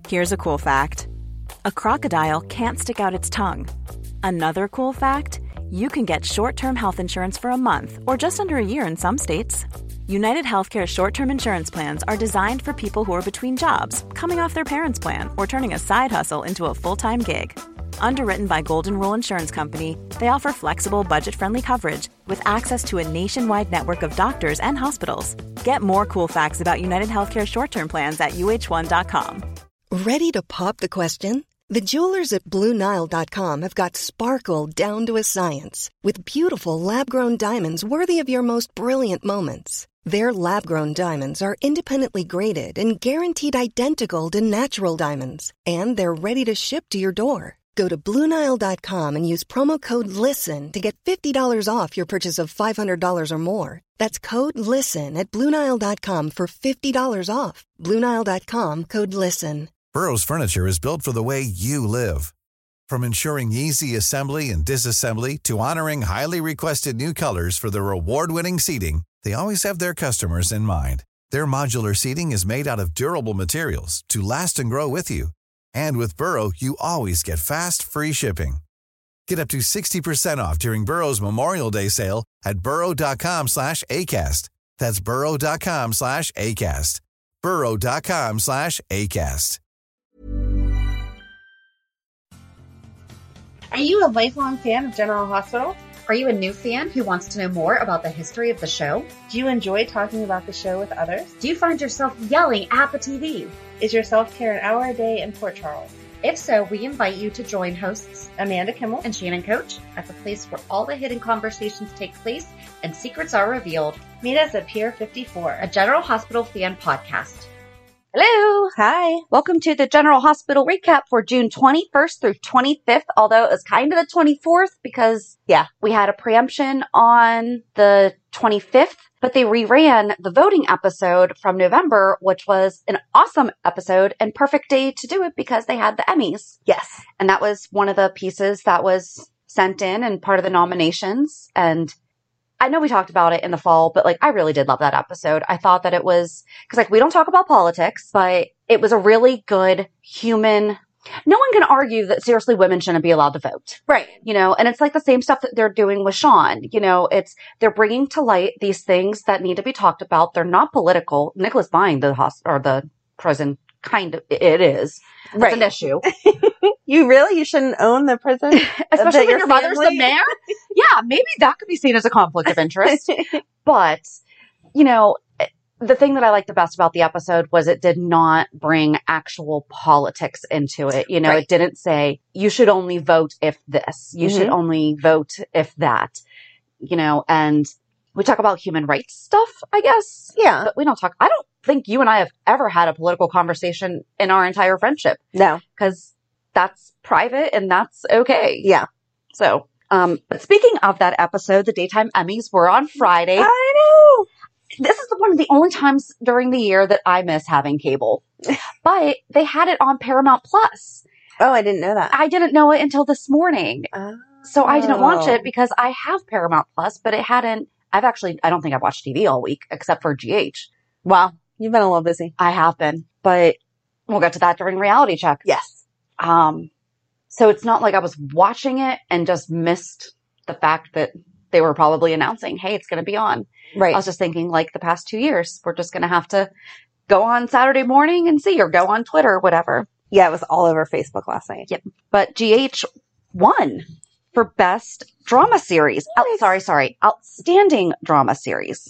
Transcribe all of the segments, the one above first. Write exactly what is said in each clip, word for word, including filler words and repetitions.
Here's a cool fact. A crocodile can't stick out its tongue. Another cool fact, you can get short-term health insurance for a month or just under a year in some states. United Healthcare short-term insurance plans are designed for people who are between jobs, coming off their parents' plan, or turning a side hustle into a full-time gig. Underwritten by Golden Rule Insurance Company, they offer flexible, budget-friendly coverage with access to a nationwide network of doctors and hospitals. Get more cool facts about United Healthcare short-term plans at U H one dot com. Ready to pop the question? The jewelers at Blue Nile dot com have got sparkle down to a science with beautiful lab-grown diamonds worthy of your most brilliant moments. Their lab-grown diamonds are independently graded and guaranteed identical to natural diamonds, and they're ready to ship to your door. Go to Blue Nile dot com and use promo code LISTEN to get fifty dollars off your purchase of five hundred dollars or more. That's code LISTEN at Blue Nile dot com for fifty dollars off. Blue Nile dot com, code LISTEN. Burrow's furniture is built for the way you live. From ensuring easy assembly and disassembly to honoring highly requested new colors for their award-winning seating, they always have their customers in mind. Their modular seating is made out of durable materials to last and grow with you. And with Burrow, you always get fast, free shipping. Get up to sixty percent off during Burrow's Memorial Day sale at burrow dot com slash ACAST. That's burrow dot com slash ACAST. burrow dot com slash ACAST. Are you a lifelong fan of General Hospital? Are you a new fan who wants to know more about the history of the show? Do you enjoy talking about the show with others? Do you find yourself yelling at the T V? Is your self-care an hour a day in Port Charles? If so, we invite you to join hosts Amanda Kimmel and Shannon Coach at the place where all the hidden conversations take place and secrets are revealed. Meet us at Pier fifty-four, a General Hospital fan podcast. Hello. Hi. Welcome to the General Hospital recap for June twenty-first through twenty-fifth, although it was kind of the twenty-fourth because, yeah, we had a preemption on the twenty-fifth, but they reran the voting episode from November, which was an awesome episode and perfect day to do it because they had the Emmys. Yes. And that was one of the pieces that was sent in and part of the nominations. And I know we talked about it in the fall, but like, I really did love that episode. I thought that it was, cause like, we don't talk about politics, but it was a really good human. No one can argue that seriously women shouldn't be allowed to vote. Right. You know, and it's like the same stuff that they're doing with Sean. You know, it's, they're bringing to light these things that need to be talked about. They're not political. Nicholas buying the hospital or the prison, kind of, it is. It's right. an issue. You really? You shouldn't own the prison? Especially when your mother's the mayor? Yeah, maybe that could be seen as a conflict of interest. But, you know, the thing that I liked the best about the episode was it did not bring actual politics into it. You know, right. It didn't say, you should only vote if this. You mm-hmm. should only vote if that. You know, and we talk about human rights stuff, I guess. Yeah. But we don't talk, I don't think you and I have ever had a political conversation in our entire friendship. No. Because that's private and that's okay. Yeah. So, um, but speaking of that episode, the daytime Emmys were on Friday. I know. This is one of the only times during the year that I miss having cable, but they had it on Paramount Plus. Oh, I didn't know that. I didn't know it until this morning. Oh. So I didn't watch it because I have Paramount Plus, but it hadn't, I've actually, I don't think I've watched T V all week except for G H. Wow. You've been a little busy. I have been, but we'll get to that during Reality Check. Yes. Um, so it's not like I was watching it and just missed the fact that they were probably announcing, hey, it's going to be on. Right. I was just thinking like the past two years, we're just going to have to go on Saturday morning and see, or go on Twitter or whatever. Yeah, it was all over Facebook last night. Yep. But G H won for best drama series. Nice. Oh, sorry, sorry. Outstanding drama series.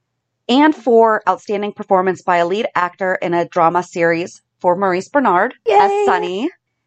And for outstanding performance by a lead actor in a drama series for Maurice Bernard Yay. as Sonny.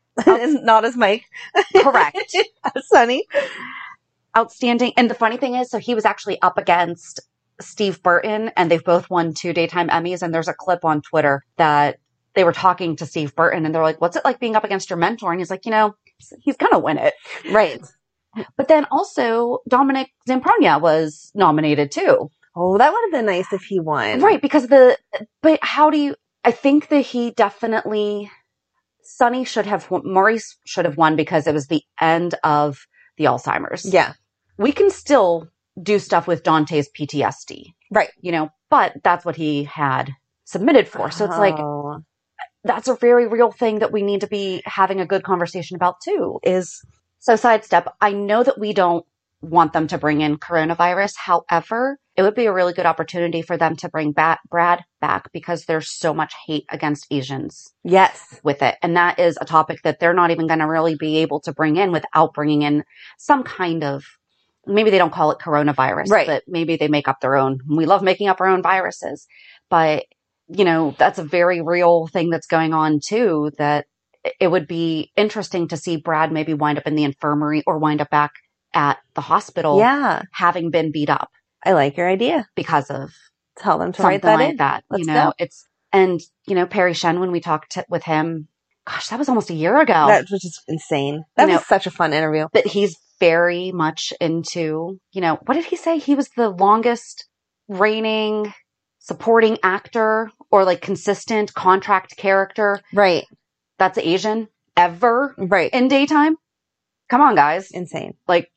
Not as Mike. Correct. As Sonny. Outstanding. And the funny thing is, so he was actually up against Steve Burton, and they've both won two daytime Emmys. And there's a clip on Twitter that they were talking to Steve Burton, and they're like, what's it like being up against your mentor? And he's like, you know, he's going to win it. Right. But then also Dominic Zamprogna was nominated too. Oh, that would have been nice if he won. Right. Because the, but how do you, I think that he definitely, Sonny should have, Maurice should have won because it was the end of the Alzheimer's. Yeah. We can still do stuff with Dante's P T S D. Right. You know, but that's what he had submitted for. So it's like, oh. that's a very real thing that we need to be having a good conversation about too, is so sidestep. I know that we don't want them to bring in coronavirus. However, it would be a really good opportunity for them to bring back Brad back because there's so much hate against Asians. Yes. With it. And that is a topic that they're not even going to really be able to bring in without bringing in some kind of, maybe they don't call it coronavirus, right. but maybe they make up their own. We love making up our own viruses. But, you know, that's a very real thing that's going on too, that it would be interesting to see Brad maybe wind up in the infirmary or wind up back at the hospital. Yeah. Having been beat up. I like your idea. Because of Tell them to something write that like in. that. Let's you know, go. it's, and, you know, Perry Shen, when we talked to, with him, gosh, that was almost a year ago. That was just insane. That You was know, such a fun interview. But he's very much into, you know, what did he say? He was the longest reigning supporting actor or like consistent contract character. Right. That's Asian ever. Right. In daytime. Come on, guys. Insane. Like,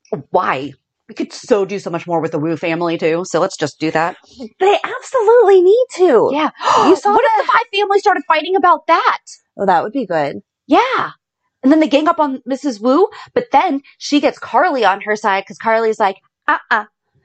why? We could so do so much more with the Wu family too. So let's just do that. They absolutely need to. Yeah. You saw what that? if the five families started fighting about that? Oh, that would be good. Yeah. And then they gang up on Missus Wu, but then she gets Carly on her side because Carly's like, uh-uh.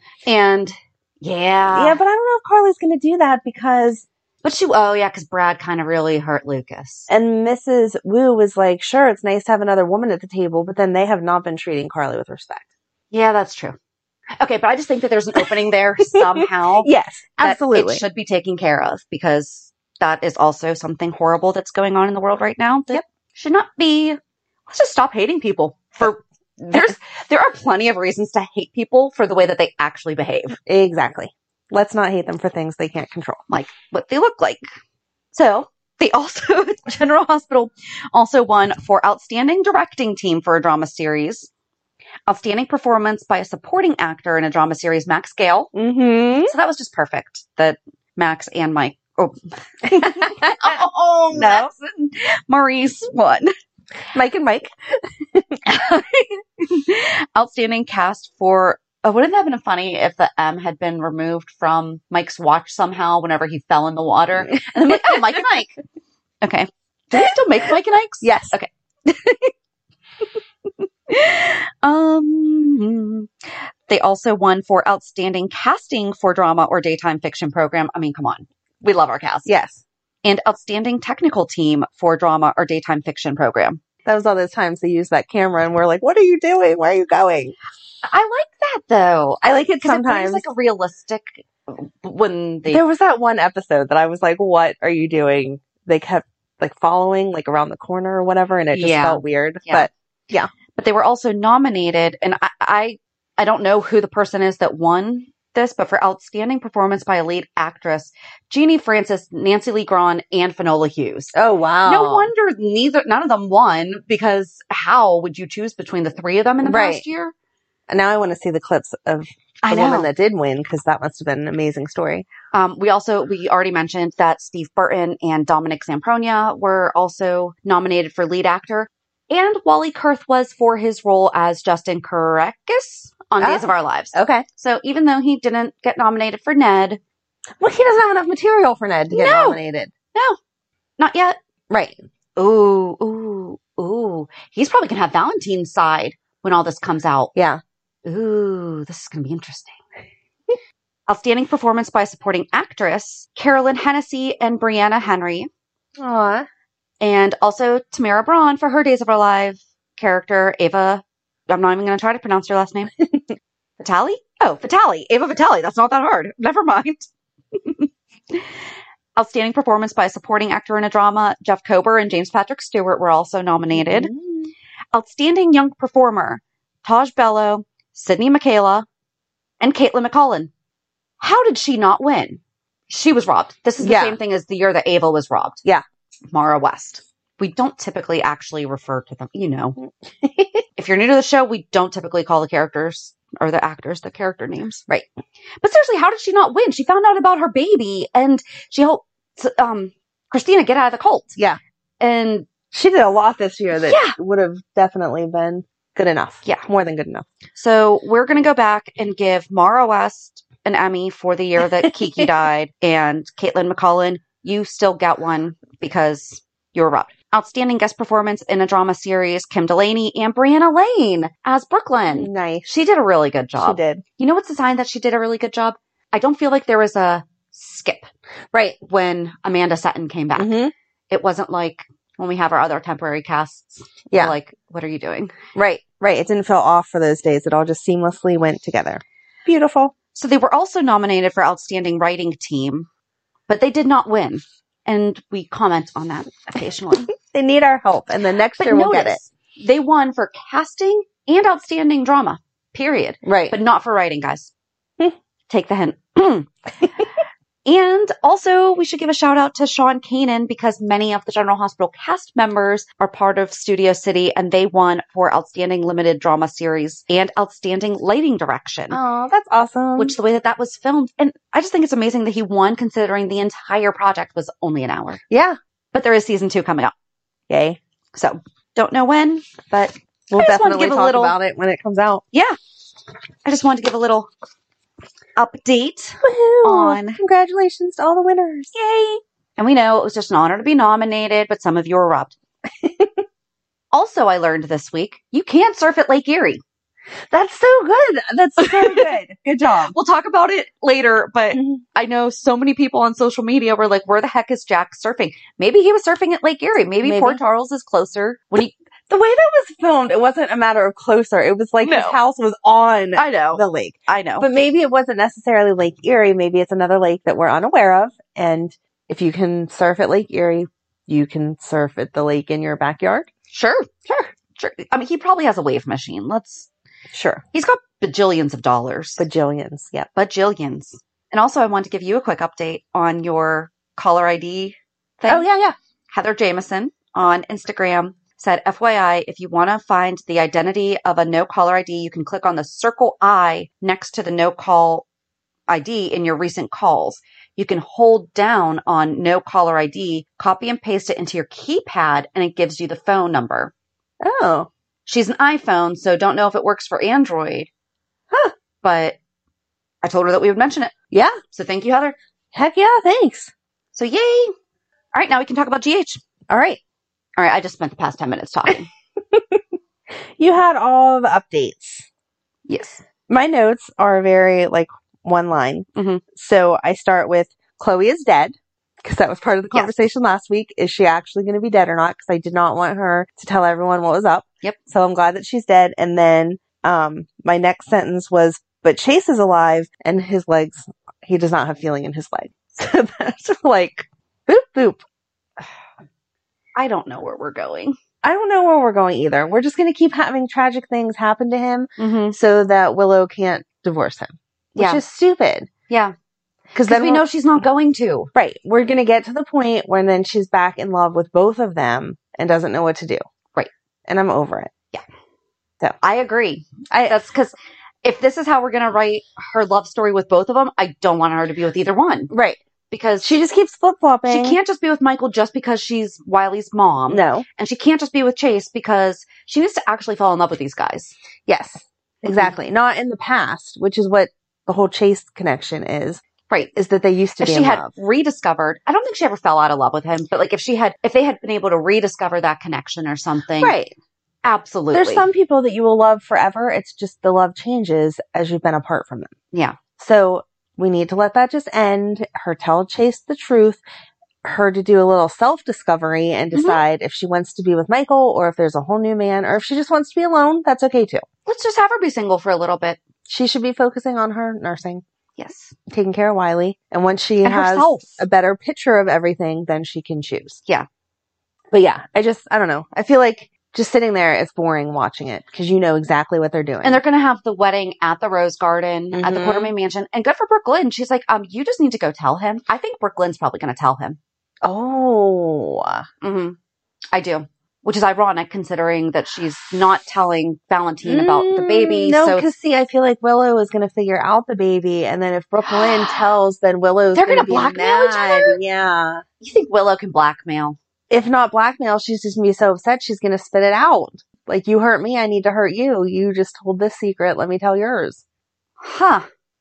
And yeah. Yeah, but I don't know if Carly's going to do that because... But she, oh yeah, because Brad kind of really hurt Lucas. And Missus Wu was like, sure, it's nice to have another woman at the table, but then they have not been treating Carly with respect. Yeah, that's true. Okay, but I just think that there's an opening there somehow. Yes, absolutely. It should be taken care of because that is also something horrible that's going on in the world right now. That yep. should not be. Let's just stop hating people for there's there are plenty of reasons to hate people for the way that they actually behave. Exactly. Let's not hate them for things they can't control. Like what they look like. So they also, General Hospital also won for Outstanding Directing Team for a Drama Series. Outstanding Performance by a Supporting Actor in a Drama Series, Max Gale. Mm-hmm. So that was just perfect that Max and Mike, oh, oh no, Max and Maurice won. Mike and Mike. Outstanding cast for, oh, wouldn't that have been funny if the M had been removed from Mike's watch somehow whenever he fell in the water? And I'm like, oh, Mike and Ike. Okay. Do they still make Mike and Ike's? Yes. Okay. um, they also won for Outstanding Casting for Drama or Daytime Fiction Program. I mean, come on. We love our cast. Yes. And Outstanding Technical Team for Drama or Daytime Fiction Program. That was all those times they used that camera and we're like, what are you doing? Where are you going? I like that though. I like it Because it sometimes. brings like a realistic when they. There was that one episode that I was like, what are you doing? They kept like following like around the corner or whatever and it just Yeah. felt weird. Yeah. But yeah. But they were also nominated, and I, I I don't know who the person is that won this, but for Outstanding Performance by a Lead Actress, Jeannie Francis, Nancy Lee Grahn, and Finola Hughes. Oh, wow. No wonder neither none of them won, because how would you choose between the three of them in the Right. past year? And now I want to see the clips of I the know. woman that did win because that must have been an amazing story. Um, we also, we already mentioned that Steve Burton and Dominic Zampronia were also nominated for lead actor. And Wally Kurth was for his role as Justin Karekis on Oh. Days of Our Lives. Okay. So even though he didn't get nominated for Ned, Well, he doesn't have enough material for Ned to get No. nominated. no, not yet. Right. Ooh, ooh, ooh. He's probably going to have Valentine's side when all this comes out. Yeah. Ooh, this is going to be interesting. Outstanding Performance by a Supporting Actress, Carolyn Hennessy and Brianna Henry. Aw. And also Tamara Braun for her Days of Our Life character, Ava. I'm not even going to try to pronounce her last name. Vitale? Oh, Vitale. Ava Vitale. That's not that hard. Never mind. Outstanding Performance by a Supporting Actor in a Drama, Jeff Kober and James Patrick Stewart were also nominated. Mm. Outstanding Young Performer, Taj Bello, Sydney Michaela, and Caitlin McCullen. How did she not win? She was robbed. This is the Yeah. same thing as the year that Ava was robbed. Yeah. Mara West. We don't typically actually refer to them, you know. If you're new to the show, we don't typically call the characters or the actors the character names. Right. But seriously, how did she not win? She found out about her baby and she helped um, Christina get out of the cult. Yeah. And She did a lot this year that Yeah. would have definitely been good enough. Yeah. More than good enough. so we're going to go back and give Mara West an Emmy for the year that Kiki died and Caitlin McCullen you still get one because you were robbed. Outstanding guest performance in a drama series, Kim Delaney and Brianna Lane as Brooklyn. Nice. She did a really good job. She did. You know what's a sign that she did a really good job? I don't feel like there was a skip. Right. When Amanda Setton came back. Mm-hmm. It wasn't like when we have our other temporary casts. Yeah. Like, what are you doing? Right. Right. It didn't feel off for those days. It all just seamlessly went together. Beautiful. So they were also nominated for Outstanding Writing Team, but they did not win. And we comment on that occasionally. They need our help, and the next but year we'll notice, get it. They won for casting and Outstanding Drama, period. Right. But not for writing, guys. Take the hint. And also, we should give a shout out to Sean Kanan because many of the General Hospital cast members are part of Studio City, and they won for Outstanding Limited Drama Series and Outstanding Lighting Direction. Oh, that's awesome. Which the way that that was filmed. And I just think it's amazing that he won considering the entire project was only an hour. Yeah. But there is season two coming up. Yay. So, don't know when, but we'll I just wanted to definitely give a talk little, about it when it comes out. Yeah. I just wanted to give a little update Woo-hoo. on congratulations to all the winners. Yay. And we know it was just an honor to be nominated, but some of you were robbed. Also, I learned this week, you can't surf at Lake Erie. That's so good. That's so good. Good job. We'll talk about it later, but mm-hmm. I know so many people on social media were like, where the heck is Jack surfing? Maybe he was surfing at Lake Erie. Maybe, Maybe. Port Charles is closer. When he The way that was filmed, it wasn't a matter of closer. It was like no. his house was on I know. the lake. I know. But maybe it wasn't necessarily Lake Erie. Maybe it's another lake that we're unaware of. And if you can surf at Lake Erie, you can surf at the lake in your backyard. Sure. Sure. Sure. I mean, he probably has a wave machine. Let's. Sure. He's got bajillions of dollars. Bajillions. Yep. Bajillions. And also, I want to give you a quick update on your caller I D thing. Oh, yeah, yeah. Heather Jameson on Instagram said, F Y I, if you want to find the identity of a no caller I D, you can click on the circle I next to the no call I D in your recent calls. You can hold down on no caller I D, copy and paste it into your keypad, and it gives you the phone number. Oh. She's an iPhone, so don't know if it works for Android. Huh. But I told her that we would mention it. Yeah. So thank you, Heather. Heck yeah, thanks. So yay. All right, now we can talk about G H. All right. All right, I just spent the past ten minutes talking. You had all the updates. Yes. My notes are very, like, one line. Mm-hmm. So I start with, Chloe is dead, because that was part of the conversation yes. last week. Is she actually going to be dead or not? Because I did not want her to tell everyone what was up. Yep. So I'm glad that she's dead. And then um, my next sentence was, but Chase is alive, and his legs, he does not have feeling in his leg. So that's like, boop, boop. I don't know where we're going. I don't know where we're going either. We're just going to keep having tragic things happen to him mm-hmm. so that Willow can't divorce him, which yeah. is stupid. Yeah. Because then we know she's not going to. Right. We're going to get to the point where then she's back in love with both of them and doesn't know what to do. Right. And I'm over it. Yeah. So I agree. I, That's because if this is how we're going to write her love story with both of them, I don't want her to be with either one. Right. Because she just keeps flip-flopping. She can't just be with Michael just because she's Wiley's mom. No. And she can't just be with Chase because she needs to actually fall in love with these guys. Yes. Exactly. Mm-hmm. Not in the past, which is what the whole Chase connection is. Right. Is that they used to if be she in had love. rediscovered, I don't think she ever fell out of love with him, but like if she had, if they had been able to rediscover that connection or something. Right. Absolutely. There's some people that you will love forever. It's just the love changes as you've been apart from them. Yeah. So we need to let that just end. Her tell Chase the truth. Her to do a little self-discovery and decide mm-hmm. if she wants to be with Michael or if there's a whole new man or if she just wants to be alone. That's okay too. Let's just have her be single for a little bit. She should be focusing on her nursing. Yes. Taking care of Wiley. And once she and has herself. a better picture of everything, then she can choose. Yeah. But yeah, I just, I don't know. I feel like just sitting there is boring watching it because you know exactly what they're doing. And they're going to have the wedding at the Rose Garden mm-hmm. at the Quartermaine Mansion. And good for Brooke Lynn. She's like, um, you just need to go tell him. I think Brooke Lynn's probably going to tell him. Oh. Mm-hmm. I do. Which is ironic considering that she's not telling Valentine mm, about the baby. No, because so see, I feel like Willow is going to figure out the baby. And then if Brooke Lynn tells, then Willow's They're going to blackmail mad. each other? Yeah. You think Willow can blackmail? If not blackmail, she's just going to be so upset she's going to spit it out. Like, you hurt me, I need to hurt you. You just told this secret, let me tell yours. Huh.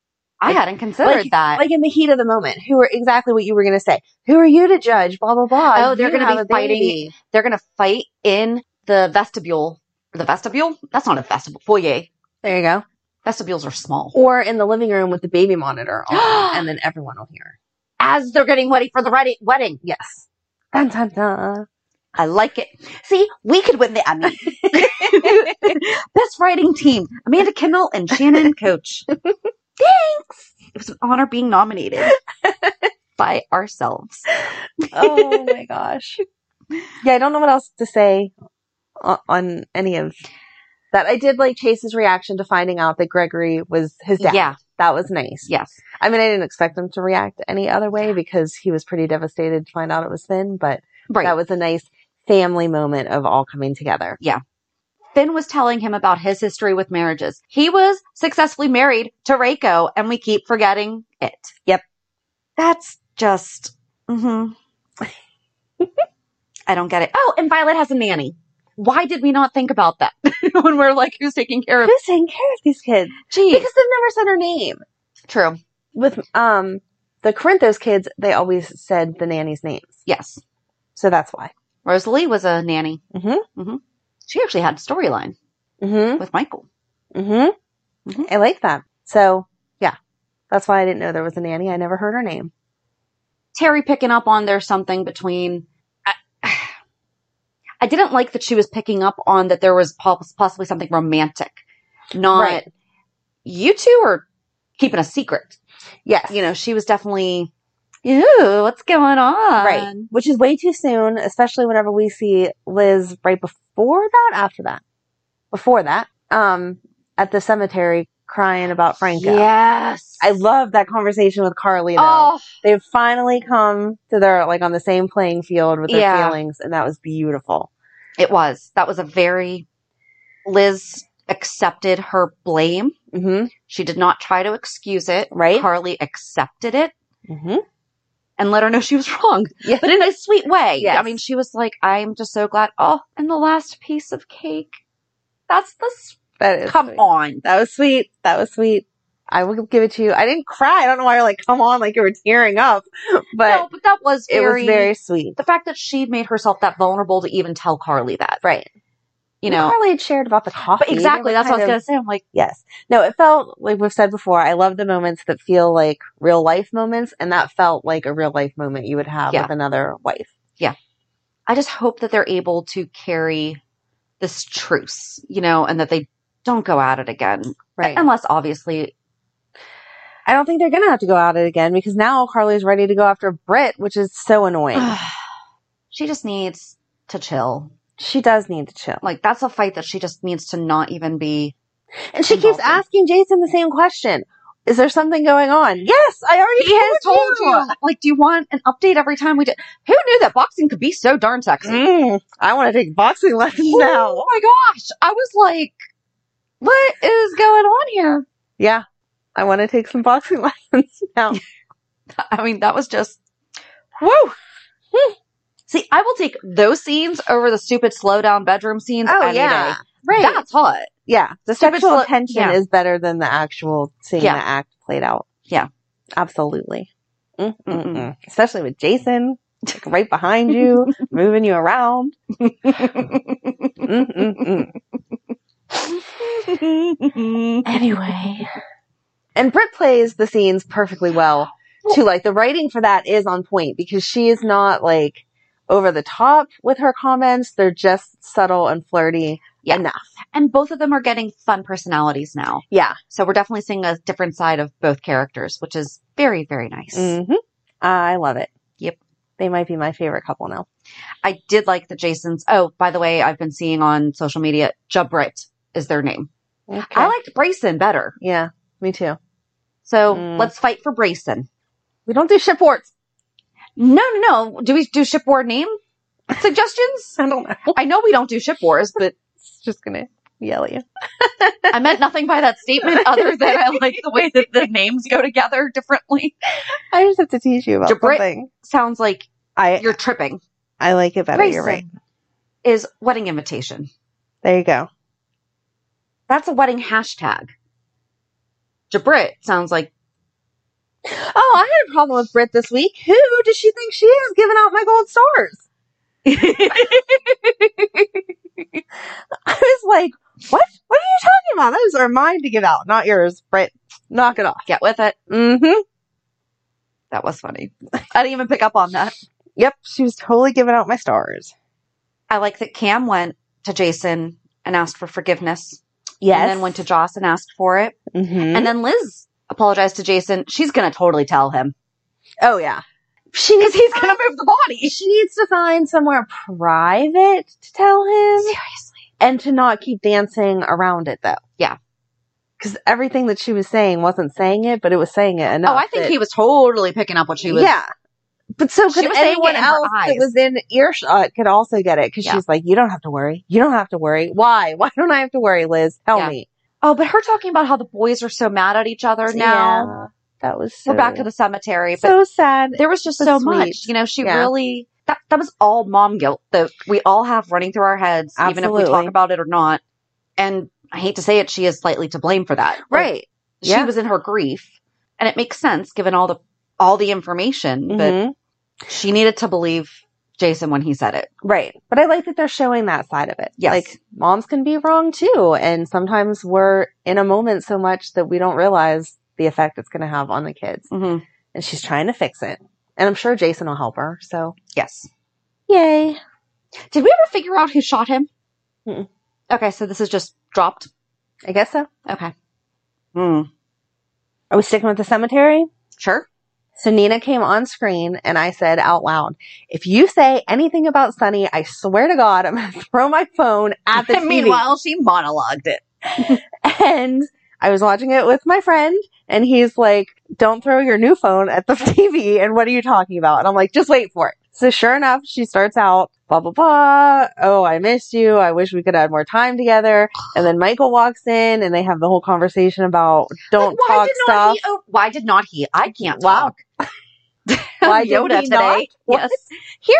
I Like- hadn't considered like, that. Like in the heat of the moment. Who are exactly what you were going to say? Who are you to judge? Blah, blah, blah. Oh, they're You gonna have be a fighting- baby. They're going to fight in the vestibule. The vestibule? That's not a vestibule. Foyer. There you go. Vestibules are small. Or in the living room with the baby monitor on, and then everyone will hear. As they're getting ready for the ready- wedding. Yes. Dun, dun, dun. I like it. See, we could win the Emmy. Best writing team. Amanda Kimmel and Shannon Coach. Thanks. It was an honor being nominated by ourselves. Oh my gosh. Yeah, I don't know what else to say on, on any of that. I did like Chase's reaction to finding out that Gregory was his dad. Yeah. That was nice. Yes. I mean, I didn't expect him to react any other way because he was pretty devastated to find out it was Finn, but Right. that was a nice family moment of all coming together. Finn was telling him about his history with marriages. He was successfully married to Reiko, and we keep forgetting it. Yep. That's just, mm-hmm. I don't get it. Oh, and Violet has a nanny. Why did we not think about that when we're like, who's taking care of? Who's taking care of these kids? Gee, Because they've never said her name. true. With um the Corinthos kids, they always said the nanny's names. Yes. So that's why. Rosalie was a nanny. Mm-hmm. Mm-hmm. She actually had a storyline Mm-hmm. with Michael. Mm-hmm. Mhm. I like that. So, yeah. That's why I didn't know there was a nanny. I never heard her name. Terry picking up on there's something between. I, I didn't like that she was picking up on that there was poss- possibly something romantic. Not Right. you two are keeping a secret. Yes. You know, she was definitely, ew, what's going on? Right. Which is way too soon, especially whenever we see Liz right before that, after that. Before that. Um, at the cemetery crying about Franco. Yes. I love that conversation with Carly though. Oh, They've finally come to their, like, on the same playing field with their Yeah. feelings, and that was beautiful. it was. That was a very, Liz accepted her blame. Mm-hmm. She did not try to excuse it. Right. Carly accepted it Mm-hmm. and let her know she was wrong, Yeah. but in a sweet way. Yes. I mean, she was like, I'm just so glad. Oh, and the last piece of cake. That's the, s- That is come sweet. on. That was sweet. That was sweet. I will give it to you. I didn't cry. I don't know why you're like, come on, like you were tearing up. But no, but that was it very, was very sweet. the fact that she made herself that vulnerable to even tell Carly that, Right. you know. Carly had shared about the coffee. But exactly, They were that's what I was kind going of- to say. I'm like, Yes. No, it felt like we've said before. I love the moments that feel like real life moments, and that felt like a real life moment you would have Yeah. with another wife. I just hope that they're able to carry this truce, you know, and that they don't go at it again. Right. Unless obviously, I don't think they're going to have to go at it again because now Carly's ready to go after Britt, which is so annoying. she just needs to chill. She does need to chill. Like, that's a fight that she just needs to not even be. And she keeps involved in. asking Jason the same question. Is there something going on? Yes, I already He has told you. Like, do you want an update every time we do? Who knew that boxing could be so darn sexy? Mm, I want to take boxing lessons now. Oh my gosh. I was like, what is going on here? Yeah, I want to take some boxing lessons now. I mean, that was just, woo. See, I will take those scenes over the stupid slow down bedroom scenes Oh, any yeah. day. Right. That's hot. Yeah, the Stupid sexual slo- tension yeah. is better than the actual seeing Yeah. the act played out. Yeah. Absolutely. Mm, mm, Mm-mm. mm. Especially with Jason like, right behind you, moving you around. Mm, mm, mm. Anyway. And Britt plays the scenes perfectly well, too. Like, the writing for that is on point because she is not, like, over the top with her comments. They're just subtle and flirty Yeah. enough. And both of them are getting fun personalities now. Yeah. So we're definitely seeing a different side of both characters, which is very, very nice. Mm-hmm. I love it. Yep. They might be my favorite couple now. I did like the Jasons. Oh, by the way, I've been seeing on social media, Jabrit is their name. Okay. I liked Brayson better. Yeah, me too. So Mm. let's fight for Brayson. We don't do ship warts. No, no, no. Do we do ship war name suggestions? I don't know. I know we don't do ship wars, but It's just gonna yell at you. I meant nothing by that statement other than I like the way that the names go together differently. I just have to teach you about Jabrit- something. Sounds like I you're tripping. I like it better. You're right. Brayson is wedding invitation. There you go. That's a wedding hashtag. Jabrit sounds like Oh, I had a problem with Britt this week. Who does she think she is giving out my gold stars? I was like, what? What are you talking about? Those are mine to give out, not yours, Britt. Knock it off. Get with it. Mm-hmm. That was funny. I didn't even pick up on that. Yep, she was totally giving out my stars. I like that Cam went to Jason and asked for forgiveness. Yes. And then went to Joss and asked for it. Mm-hmm. And then Liz apologized to Jason. She's going to totally tell him. Oh, yeah. She needs Because he's going to move the body. She needs to find somewhere private to tell him. Seriously. And to not keep dancing around it, though. Yeah. Because everything that she was saying wasn't saying it, but it was saying it enough. Oh, I think that, he was totally picking up what she was. Yeah. But so She could was saying anyone it in her else eyes. that was in earshot could also get it. Because Yeah. she's like, you don't have to worry. You don't have to worry. Why? Why don't I have to worry, Liz? Tell Yeah. me. Oh, but her talking about how the boys are so mad at each other now. Yeah, that was so, We're back to the cemetery. But so sad. there was just but so sweet. much. You know, she Yeah. really, that, that was all mom guilt that we all have running through our heads, even if we Absolutely. talk about it or not. And I hate to say it, she is slightly to blame for that. Like, Right. she Yeah. was in her grief. And it makes sense given all the, all the information, but Mhm. she needed to believe Jason when he said it. Right. But I like that they're showing that side of it. Yes. Like, moms can be wrong too. And sometimes we're in a moment so much that we don't realize the effect it's going to have on the kids. Mm-hmm. And she's trying to fix it. And I'm sure Jason will help her. So, Yes. yay. Did we ever figure out who shot him? Mm-mm. Okay, so this is just dropped. I guess so. Okay. Hmm. Are we sticking with the cemetery? Sure. So Nina came on screen and I said out loud, if you say anything about Sunny, I swear to God, I'm going to throw my phone at the T V. Meanwhile, she monologued it. And I was watching it with my friend and he's like, don't throw your new phone at the T V. And what are you talking about? And I'm like, just wait for it. So sure enough, she starts out, blah, blah, blah. Oh, I missed you. I wish we could have more time together. And then Michael walks in and they have the whole conversation about don't Like, why talk did stuff. Not he, oh, why did not he? I can't Wow. talk. Why did Yoda he today. not? What? Yes. Hear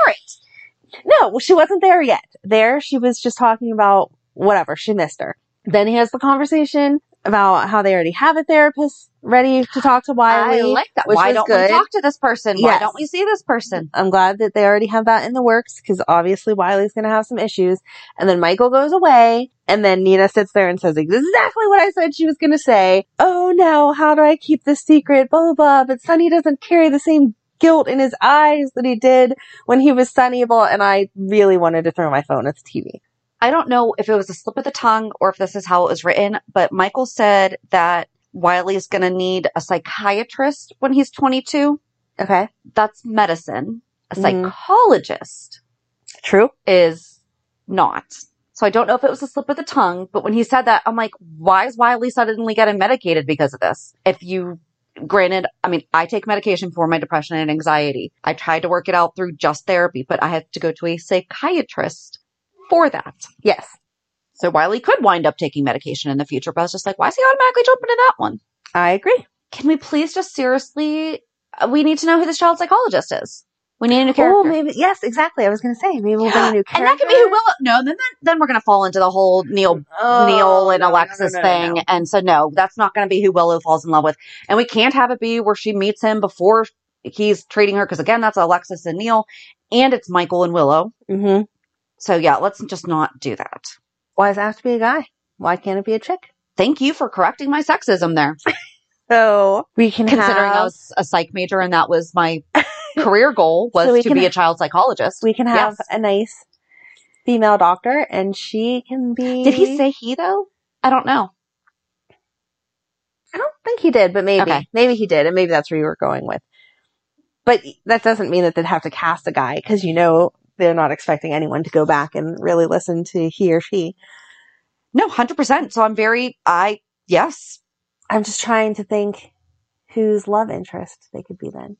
it. No, well, she wasn't there yet. There, she was just talking about whatever. She missed her. Then he has the conversation about how they already have a therapist ready to talk to Wiley. I like that. which Why was don't good. we talk to this person? Why Yes. don't we see this person? I'm glad that they already have that in the works because obviously Wiley's going to have some issues. And then Michael goes away and then Nina sits there and says exactly what I said she was going to say. Oh no, how do I keep this secret? Blah, blah, blah. But Sonny doesn't carry the same guilt in his eyes that he did when he was Sunnyable. And I really wanted to throw my phone at the T V. I don't know if it was a slip of the tongue or if this is how it was written, but Michael said that Wiley's going to need a psychiatrist when he's twenty-two. Okay. That's medicine. A Mhm. psychologist True. is not. So I don't know if it was a slip of the tongue, but when he said that, I'm like, why is Wiley suddenly getting medicated because of this? If you, granted, I mean, I take medication for my depression and anxiety. I tried to work it out through just therapy, but I had to go to a psychiatrist for that. Yes. So Wiley could wind up taking medication in the future, but I was just like, why is he automatically jumping to that one? I agree. Can we please just seriously, uh, we need to know who this child psychologist is. We need a new character. Oh, maybe. Yes, exactly. I was going to say, maybe we'll get a new character. And that could be who will, no, then, then, then we're going to fall into the whole Neil, Oh, Neil and no, no, Alexis no, no, no, thing. no. And so no, that's not going to be who Willow falls in love with. And we can't have it be where she meets him before he's treating her. Cause again, that's Alexis and Neil and it's Michael and Willow. Mm-hmm. So yeah, let's just not do that. Why does it have to be a guy? Why can't it be a chick? Thank you for correcting my sexism there. So we can Considering have, I was a psych major and that was my career goal was So we to can be ha- a child psychologist. we can have Yes. a nice female doctor and she can be. Did he say he though? I don't know. I don't think he did, but maybe. Okay. Maybe he did, and maybe that's where you were going with. But that doesn't mean that they'd have to cast a guy, because you know they're not expecting anyone to go back and really listen to he or she. No, one hundred percent. So I'm very, I, yes. I'm just trying to think whose love interest they could be then.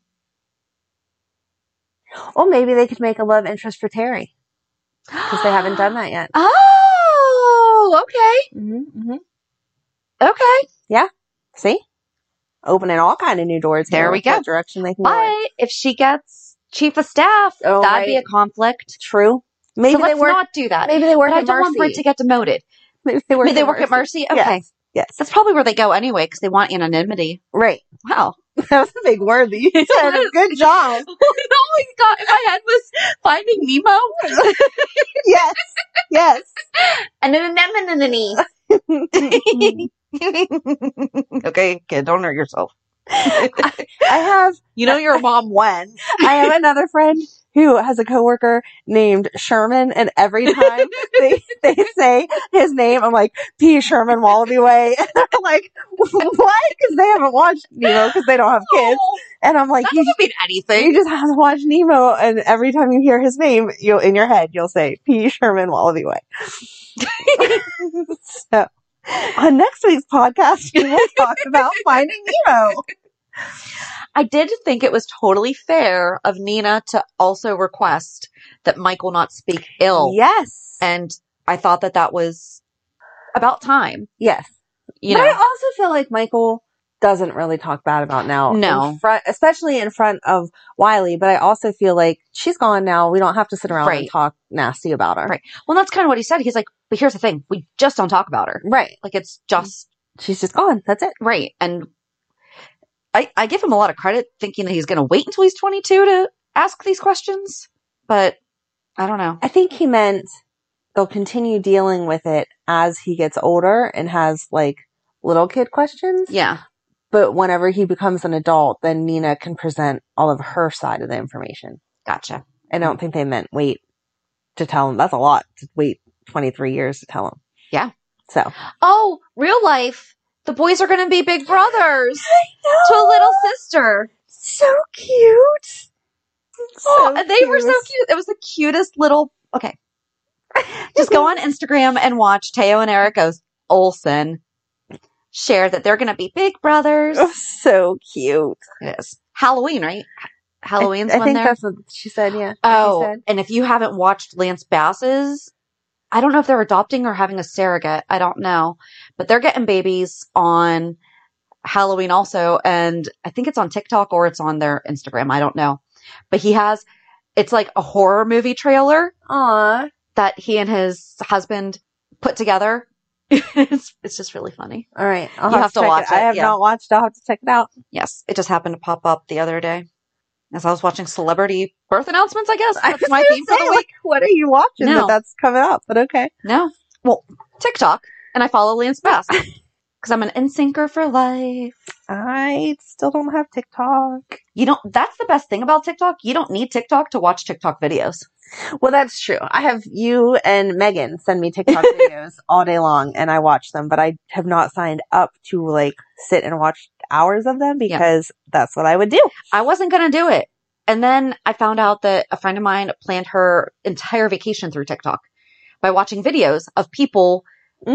Or maybe they could make a love interest for Terry, because they haven't done that yet. Oh, okay. Mm-hmm, mm-hmm. Okay. See? Opening all kind of new doors There here we with go. what direction they can go in. But if she gets chief of staff, Oh, that'd be right. a conflict. True. Maybe so they let's work. not do that. Maybe they work but I at don't want Britt Mercy. to get demoted. Maybe they work. Maybe they at work at Mercy? Okay. Yes. Yes. That's probably where they go anyway, because they want anonymity. Right. Wow. That was a big word that you said. Good job. Oh my god, my head was Finding Nemo. Yes. Yes. And then okay, kid, don't hurt yourself. I, I have, you know, your mom when. I have another friend who has a coworker named Sherman, and every time they they say his name, I'm like, P. Sherman Wallaby Way. And they're like, what? Because they haven't watched Nemo because they don't have kids. Oh, and I'm like, that you doesn't mean anything. You just have to watch Nemo, and every time you hear his name, you'll in your head you'll say P. Sherman Wallaby Way. So, on next week's podcast, we will talk about Finding Nemo. I did think it was totally fair of Nina to also request that Michael not speak ill. Yes. And I thought that that was about time. Yes. You but know, I also feel like Michael doesn't really talk bad about now. No. In front, especially in front of Wiley. But I also feel like she's gone now. We don't have to sit around Right. and talk nasty about her. Right. Well, that's kind of what he said. He's like, but here's the thing. We just don't talk about her. Right. Like, it's just. She's just gone. That's it. Right. And I, I give him a lot of credit thinking that he's going to wait until he's twenty-two to ask these questions. But I don't know. I think he meant they'll continue dealing with it as he gets older and has like little kid questions. Yeah. But whenever he becomes an adult, then Nina can present all of her side of the information. Gotcha. I don't think they meant wait to tell him. That's a lot to wait twenty-three years to tell him. Yeah. So. Oh, real life. The boys are going to be big brothers to a little sister. So cute. So Oh, and they cute. were so cute. It was the cutest little. Okay. Just go on Instagram and watch Teo and Eric Olsen share that they're going to be big brothers. Oh, so cute. It is. Halloween, right? Halloween's I, I when think they're. that's what she said, yeah. Oh, She said. and if you haven't watched Lance Bass's, I don't know if they're adopting or having a surrogate. I don't know. But they're getting babies on Halloween also. And I think it's on TikTok or it's on their Instagram. I don't know. But he has, it's like a horror movie trailer. Aw. That he and his husband put together. it's it's just really funny. All right. I'll You have, have to, to check watch it. I it, have yeah. not watched. I'll have to check it out. Yes. It just happened to pop up the other day. As I was watching celebrity birth announcements, I guess. I That's was my gonna theme for say, the week. like, what are you watching No. that that's coming up? But okay. No. Well, TikTok. And I follow Lance Bass. Because I'm an in-syncer for life. I still don't have TikTok. You don't, that's the best thing about TikTok. You don't need TikTok to watch TikTok videos. Well, that's true. I have you and Megan send me TikTok videos all day long and I watch them, but I have not signed up to like sit and watch hours of them because yeah. that's what I would do. I wasn't going to do it. And then I found out that a friend of mine planned her entire vacation through TikTok by watching videos of people. Mm.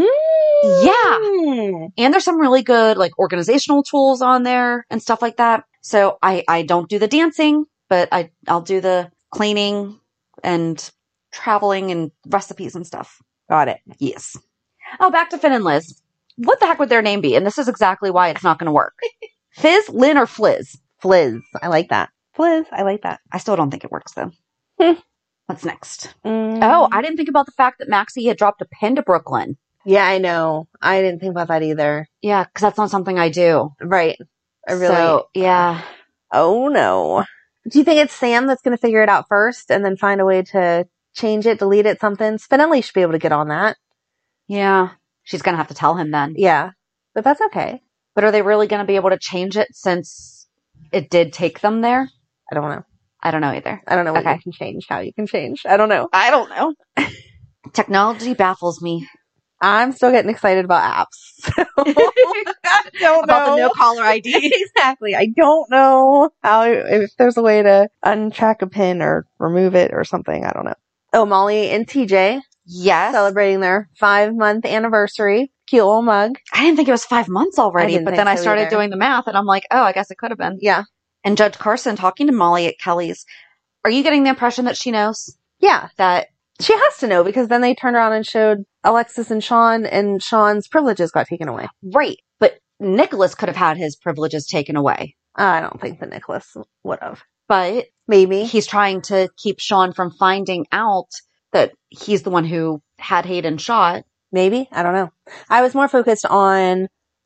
Yeah. And there's some really good like organizational tools on there and stuff like that. So I, I don't do the dancing, but I, I'll do the cleaning and traveling and recipes and stuff. Got it. Yes. Oh, back to Finn and Liz. What the heck would their name be? And this is exactly why it's not going to work. Fizz, Lynn, or Fliz? Fliz. I like that. Fliz. I like that. I still don't think it works though. Hmm. What's next? Mm. Oh, I didn't think about the fact that Maxie had dropped a pin to Brooklyn. Yeah, I know. I didn't think about that either. Yeah, because that's not something I do. Right. I really. So, yeah. Oh no. Do you think it's Sam that's going to figure it out first and then find a way to change it, delete it, something? Spinelli should be able to get on that. Yeah. She's going to have to tell him then. Yeah. But that's okay. But are they really going to be able to change it since it did take them there? I don't know. I don't know either. I don't know what okay. you can change, how you can change. I don't know. I don't know. Technology baffles me. I'm still getting excited about apps. So I don't about know. the no caller I D. Exactly. I don't know how, if there's a way to untrack a pin or remove it or something. I don't know. Oh, Molly and T J. Yes. Celebrating their five month anniversary. Cute little mug. I didn't think it was five months already, but then I so started either. doing the math and I'm like, oh, I guess it could have been. Yeah. And Judge Carson talking to Molly at Kelly's. Are you getting the impression that she knows? Yeah. That she has to know because then they turned around and showed Alexis and Sean and Sean's privileges got taken away. Right. But Nicholas could have had his privileges taken away. I don't think that Nicholas would have. But maybe he's trying to keep Sean from finding out that he's the one who had Hayden shot. Maybe. I don't know. I was more focused on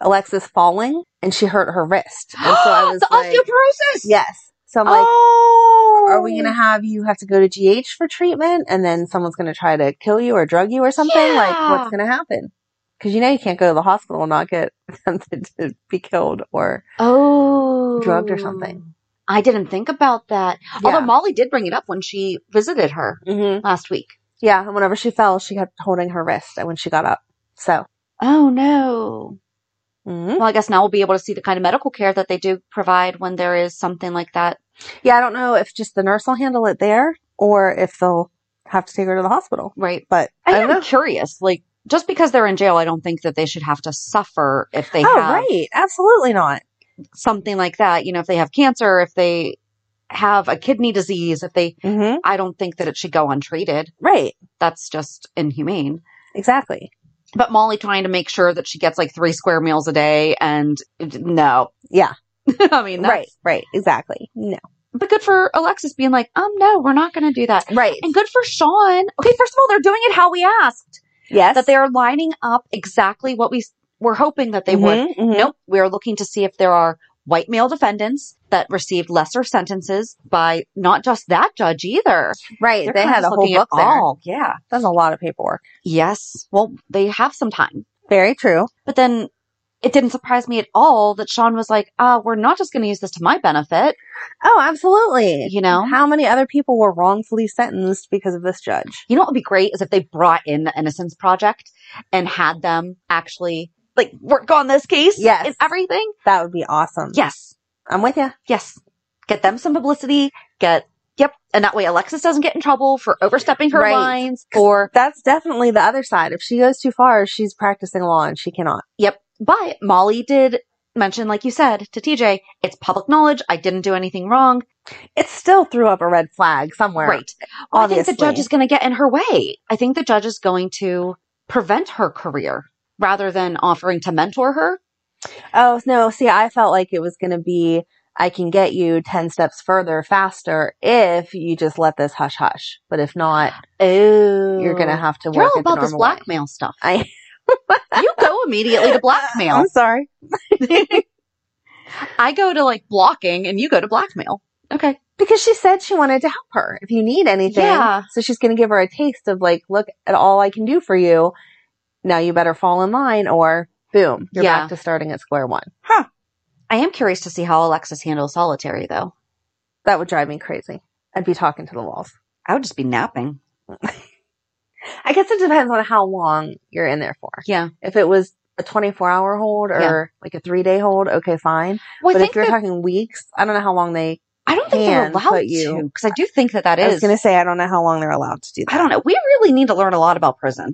Alexis falling and she hurt her wrist. And so I was the like, osteoporosis. yes. So I'm like, oh. are we going to have you have to go to G H for treatment and then someone's going to try to kill you or drug you or something? Yeah. Like, what's going to happen? Because you know you can't go to the hospital and not get attempted to be killed or oh. drugged or something. I didn't think about that. Yeah. Although Molly did bring it up when she visited her Mm-hmm. last week. Yeah, and whenever she fell, she kept holding her wrist when she got up. So. Oh, no. Mm-hmm. Well, I guess now we'll be able to see the kind of medical care that they do provide when there is something like that. Yeah, I don't know if just the nurse will handle it there or if they'll have to take her to the hospital. Right. But I I don't am know. curious. Like, just because they're in jail, I don't think that they should have to suffer if they Oh, have right. Absolutely not. something like that. You know, if they have cancer, if they have a kidney disease, if they, Mm-hmm. I don't think that it should go untreated. Right. That's just inhumane. Exactly. But Molly trying to make sure that she gets like three square meals a day and no. Yeah. I mean, that's, Right. Right. Exactly. No. but good for Alexis being like, um, no, we're not going to do that. Right. And good for Sean. Okay, first of all, they're doing it how we asked. Yes. That they are lining up exactly what we were hoping that they would. Mhm, mhm. Nope. We are looking to see if there are white male defendants that received lesser sentences by not just that judge either. Right. They're They kind had of a just whole looking at book there. all. Yeah. That's a lot of paperwork. Yes. Well, they have some time. Very true. But then it didn't surprise me at all that Sean was like, uh, we're not just going to use this to my benefit. Oh, absolutely. You know? How many other people were wrongfully sentenced because of this judge? You know what would be great is if they brought in the Innocence Project and had them actually like work on this case Yes. and everything. That would be awesome. Yes. I'm with you. Yes. Get them some publicity. Get, yep. And that way Alexis doesn't get in trouble for overstepping her Right. lines or, That's definitely the other side. If she goes too far, she's practicing law and she cannot. yep. But Molly did mention, like you said, to T J, it's public knowledge. I didn't do anything wrong. It still threw up a red flag somewhere. Right. Well, I think the Obviously. judge is going to get in her way. I think the judge is going to prevent her career rather than offering to mentor her. Oh, no. See, I felt like it was going to be, I can get you ten steps further faster if you just let this hush hush. But if not, Oh. you're going to have to work You're all it the about this normal way. blackmail stuff. I, You go immediately to blackmail. I'm sorry. I go to like blocking and you go to blackmail. Okay. Because she said she wanted to help her if you need anything. Yeah. So she's going to give her a taste of like, look at all I can do for you. Now you better fall in line or boom, you're Yeah. back to starting at square one. Huh. I am curious to see how Alexis handles solitary though. That would drive me crazy. I'd be talking to the walls. I would just be napping. I guess it depends on how long you're in there for. Yeah. If it was a twenty-four hour hold or Yeah. like a three day hold, okay, fine. Well, I but think if you're that- talking weeks, I don't know how long they, I don't think they're can allowed put you- to because I do think that that is. I was going to say, I don't know how long they're allowed to do that. I don't know. We really need to learn a lot about prison.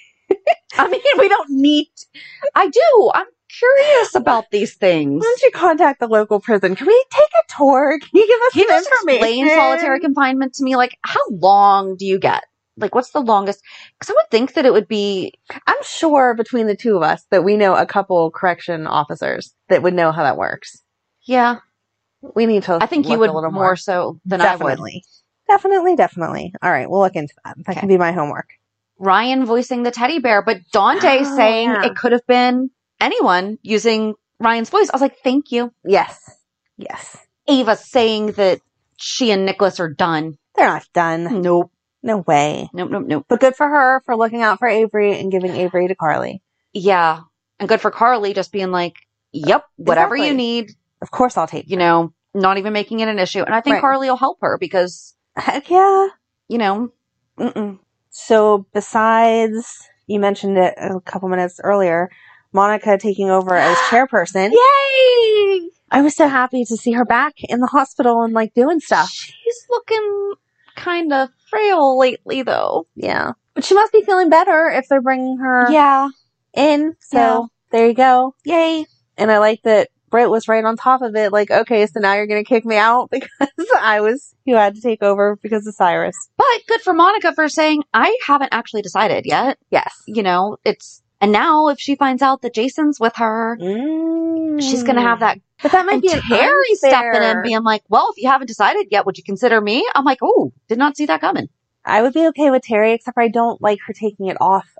I mean, we don't need. I do. I'm curious about these things. Why don't you contact the local prison? Can we take a tour? Can you give us Can you some just explain information? solitary confinement to me? Like, how long do you get? Like, what's the longest? Because I would think that it would be. I'm sure between the two of us that we know a couple correction officers that would know how that works. Yeah, We need to. I think you look would a little more, more. so than Definitely. Definitely, definitely. All right, we'll look into that. That Okay. can be my homework. I would. Ryan voicing the teddy bear, but Dante Oh, saying yeah. it could have been anyone using Ryan's voice. I was like, thank you. Yes. Yes. Ava saying that she and Nicholas are done. They're not done. Nope. No way. Nope, nope, nope. But good for her for looking out for Avery and giving Avery to Carly. Yeah. And good for Carly just being like, yep, whatever Exactly. you need, Of course I'll take you know, not even making it an issue. And I think Right. Carly will help her because, Heck yeah. you know, mm-mm. So besides, you mentioned it a couple minutes earlier, Monica taking over as chairperson. Yay! I was so happy to see her back in the hospital and like doing stuff. She's looking kind of frail lately, though. Yeah. But she must be feeling better if they're bringing her Yeah. in. So Yeah. there you go. Yay. And I like that Britt was right on top of it. Like, okay, so now you're going to kick me out because I was who had to take over because of Cyrus. But good for Monica for saying, I haven't actually decided yet. Yes. You know, it's, and now if she finds out that Jason's with her, Mm. she's going to have that. But that might And be an Terry stepping in unfair- being like, well, if you haven't decided yet, would you consider me? I'm like, oh, did not see that coming. I would be okay with Terry, except for I don't like her taking it off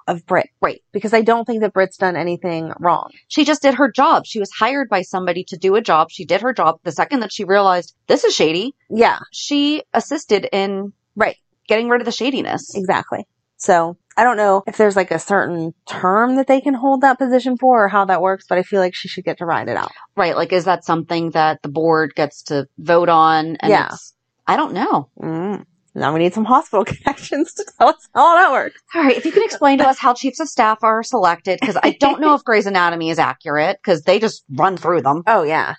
of Britt. Right. Because I don't think that Britt's done anything wrong. She just did her job. She was hired by somebody to do a job. She did her job. The second that she realized this is shady, Yeah. she assisted in Right. getting rid of the shadiness. Exactly. So I don't know if there's like a certain term that they can hold that position for or how that works, but I feel like she should get to ride it out. Right. Like, is that something that the board gets to vote on? And Yeah. it's, I don't know. Mm. Now we need some hospital connections to tell us how that works. All right. If you can explain to us how chiefs of staff are selected, because I don't know if Grey's Anatomy is accurate because they just run through them. Oh, yeah.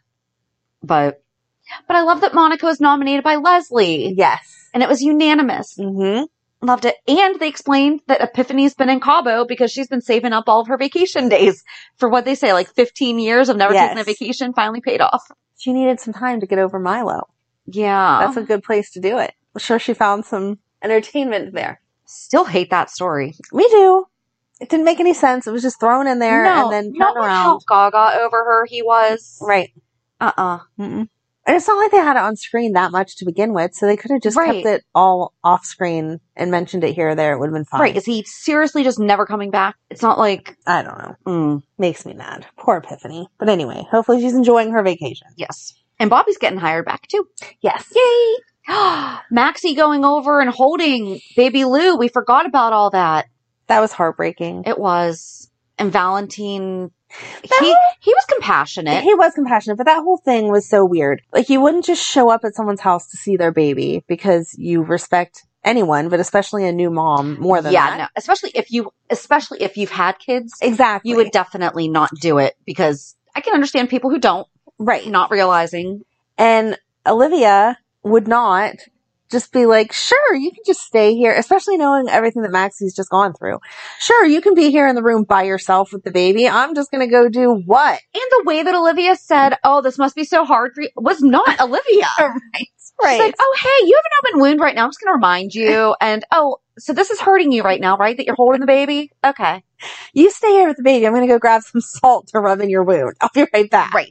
But, but I love that Monica was nominated by Leslie. Yes. And it was unanimous. Mm-hmm. Loved it. And they explained that Epiphany's been in Cabo because she's been saving up all of her vacation days for what they say, like fifteen years of never Yes. taking a vacation, finally paid off. She needed some time to get over Milo. Yeah. That's a good place to do it. I'm sure she found some entertainment there. Still hate that story. Me too. It didn't make any sense. It was just thrown in there no, and then not turned with around. how gaga over her he was. Right. Uh-uh. Mm-mm. And it's not like they had it on screen that much to begin with, so they could have just Right. kept it all off screen and mentioned it here or there. It would have been fine. Right. Is he seriously just never coming back? It's not like, I don't know. mm, Makes me mad. Poor Epiphany. But anyway, hopefully she's enjoying her vacation. yes. And Bobby's getting hired back too. Yes. Yay! Maxie going over and holding baby Lou. We forgot about all that. That was heartbreaking. It was. And Valentine, That he, whole- he was compassionate. He was compassionate, but that whole thing was so weird. Like, you wouldn't just show up at someone's house to see their baby because you respect anyone, but especially a new mom more than yeah, that. no, especially if you, especially if you've had kids, Exactly. you would definitely not do it because I can understand people who don't, Right. not realizing. And Olivia would not just be like, sure, you can just stay here, especially knowing everything that Maxie's just gone through. Sure, you can be here in the room by yourself with the baby. I'm just going to go do what? And the way that Olivia said, oh, this must be so hard for you, was not Olivia. Right. She's like, oh, hey, you have an open wound right now. I'm just going to remind you. And, oh, so this is hurting you right now, right? That you're holding the baby? Okay. You stay here with the baby. I'm going to go grab some salt to rub in your wound. I'll be right back. Right.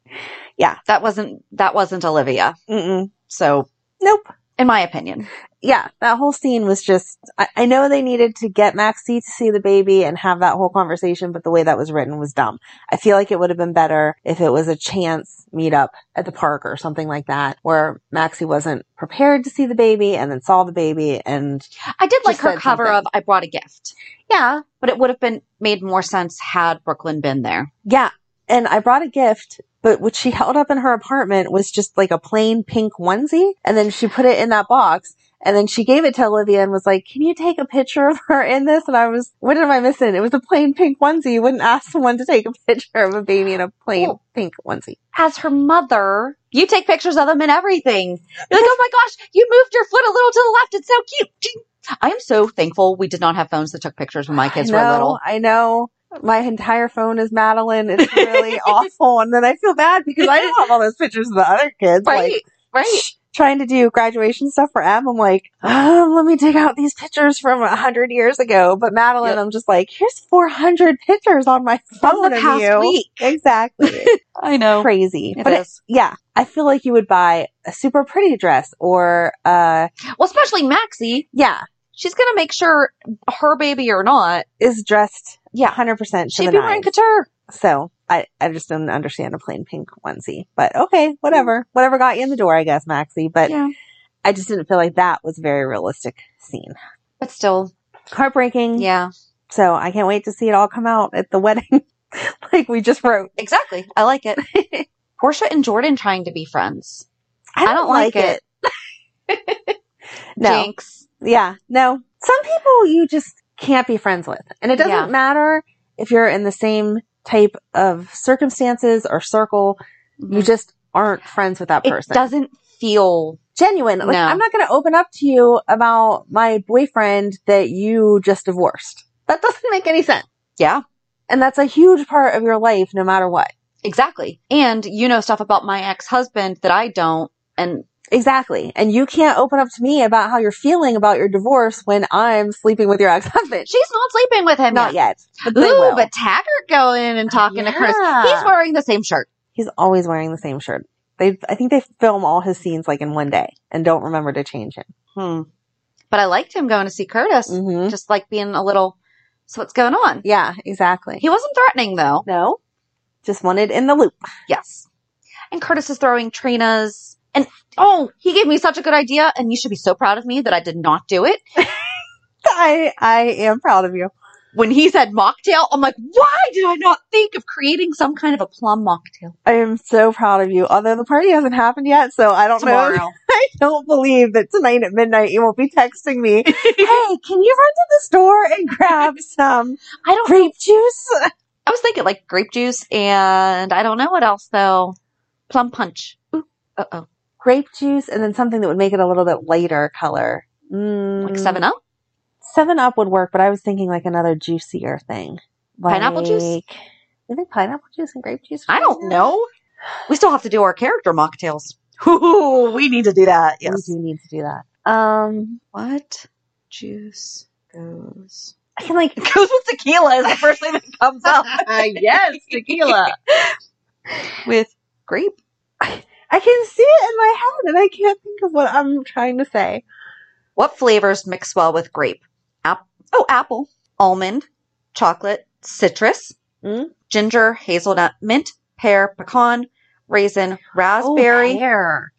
Yeah. That wasn't, that wasn't Olivia. Mm-mm. So, Nope. in my opinion. Yeah, that whole scene was just, I, I know they needed to get Maxie to see the baby and have that whole conversation, but the way that was written was dumb. I feel like it would have been better if it was a chance meetup at the park or something like that, where Maxie wasn't prepared to see the baby and then saw the baby and I did like Just her said cover something. of I Brought a Gift, yeah, but it would have been made more sense had Brooklyn been there. yeah. And I brought a gift, but what she held up in her apartment was just like a plain pink onesie. And then she put it in that box. And then she gave it to Olivia and was like, can you take a picture of her in this? And I was, what am I missing? It was a plain pink onesie. You wouldn't ask someone to take a picture of a baby in a plain Well, pink onesie. As her mother, you take pictures of them and everything. You're like, oh my gosh, you moved your foot a little to the left. It's so cute. I am so thankful we did not have phones that took pictures when my kids I know, were little. I know. My entire phone is Madeline. It's really awful. And then I feel bad because I don't have all those pictures of the other kids. Right, Like, right. trying to do graduation stuff for Em, I'm like, um, let me dig out these pictures from a hundred years ago. But Madeline, Yep. I'm just like, here's four hundred pictures on my From phone the of past you. week. Exactly. I know. Crazy. It but is. It, yeah, I feel like you would buy a super pretty dress or, uh, Well, especially Maxie. yeah, She's going to make sure her baby or not. is dressed Yeah. one hundred percent to She'd the be wearing nines. couture. So I, I just don't understand a plain pink onesie. But okay, whatever. Whatever got you in the door, I guess, Maxie. But Yeah. I just didn't feel like that was a very realistic scene. But still, Heartbreaking. yeah. So I can't wait to see it all come out at the wedding, like we just wrote. Exactly. I like it. Portia and Jordan trying to be friends. I don't, don't like like it. no. Jinx. Yeah. No. Some people you just can't be friends with. And it doesn't Yeah. matter if you're in the same type of circumstances or circle. You just aren't friends with that It person. doesn't feel Genuine. Like, No. I'm not going to open up to you about my boyfriend that you just divorced. That doesn't make any sense. Yeah, And that's a huge part of your life, no matter what. exactly. And you know stuff about my ex-husband that I don't. And Exactly. And you can't open up to me about how you're feeling about your divorce when I'm sleeping with your ex-husband. she's not sleeping with him Not yet. yet. But they Ooh, will. but Taggart going and talking to Chris. Yeah. He's wearing the same shirt. He's always wearing the same shirt. They, I think they film all his scenes like in one day and don't remember to change him. Hmm. But I liked him going to see Curtis. Mm-hmm. Just like being a little So what's going on? Yeah, exactly. He wasn't threatening, though. No, just wanted in the loop. Yes. And Curtis is throwing Trina's, and oh, he gave me such a good idea, and you should be so proud of me that I did not do it. I I am proud of you. When he said mocktail, I'm like, why did I not think of creating some kind of a plum mocktail? I am so proud of you. Although the party hasn't happened yet, so I don't Tomorrow. know. I don't believe that tonight at midnight you won't be texting me, hey, can you run to the store and grab some I don't grape juice? I was thinking like grape juice, and I don't know what else, though. Plum punch. Ooh, uh-oh. Grape juice and then something that would make it a little bit lighter color. Mm, Like seven up? seven up would work, but I was thinking like another juicier thing. Pineapple juice? Like- You think pineapple juice and grape juice? I don't know. We still have to do our character mocktails. Ooh, we need to do that. Yes. We do need to do that. Um, What juice goes? I can like, Goes with tequila is the first thing that comes up. yes, tequila. With grape? I can see it in my head and I can't think of what I'm trying to say. What flavors mix well with grape? App- oh, apple, almond, chocolate, citrus, Mm. ginger, hazelnut, mint, pear, pecan, raisin, raspberry. Oh, pear.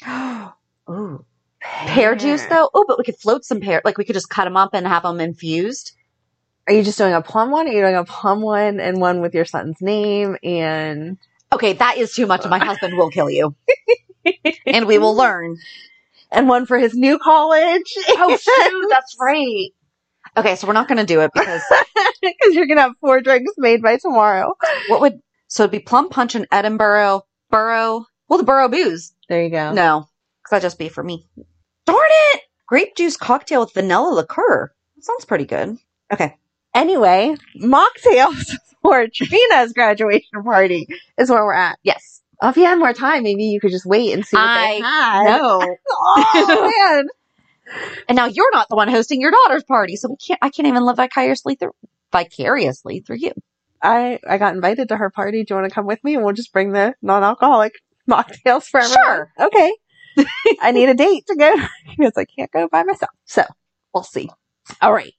Ooh. Pear juice, though? Oh, but we could float some pear. Like, we could just cut them up and have them infused. Are you just doing a plum one? Or are you doing a plum one and one with your son's name and... Okay, that is too much. My husband will kill you. And we will learn. And one for his new college. Oh, shoot, that's right. Okay, so we're not going to do it because Because you're going to have four drinks made by tomorrow. what would, so it'd be plum punch in Edinburgh, Burrow, well, the Burrow booze. There you go. No, because that'd just be for me. Darn it! Grape juice cocktail with vanilla liqueur. That sounds pretty good. Okay. Anyway, mocktails for Trina's graduation party is where we're at. Yes. Well, if you had more time, maybe you could just wait and see what I they had. know. Oh, man. And now you're not the one hosting your daughter's party, so we can't, I can't even live vicariously through, vicariously through you. I, I got invited to her party. Do you want to come with me? And we'll just bring the non-alcoholic mocktails for everyone. Sure. Okay. I need a date to go because I can't go by myself. So We'll see. all right.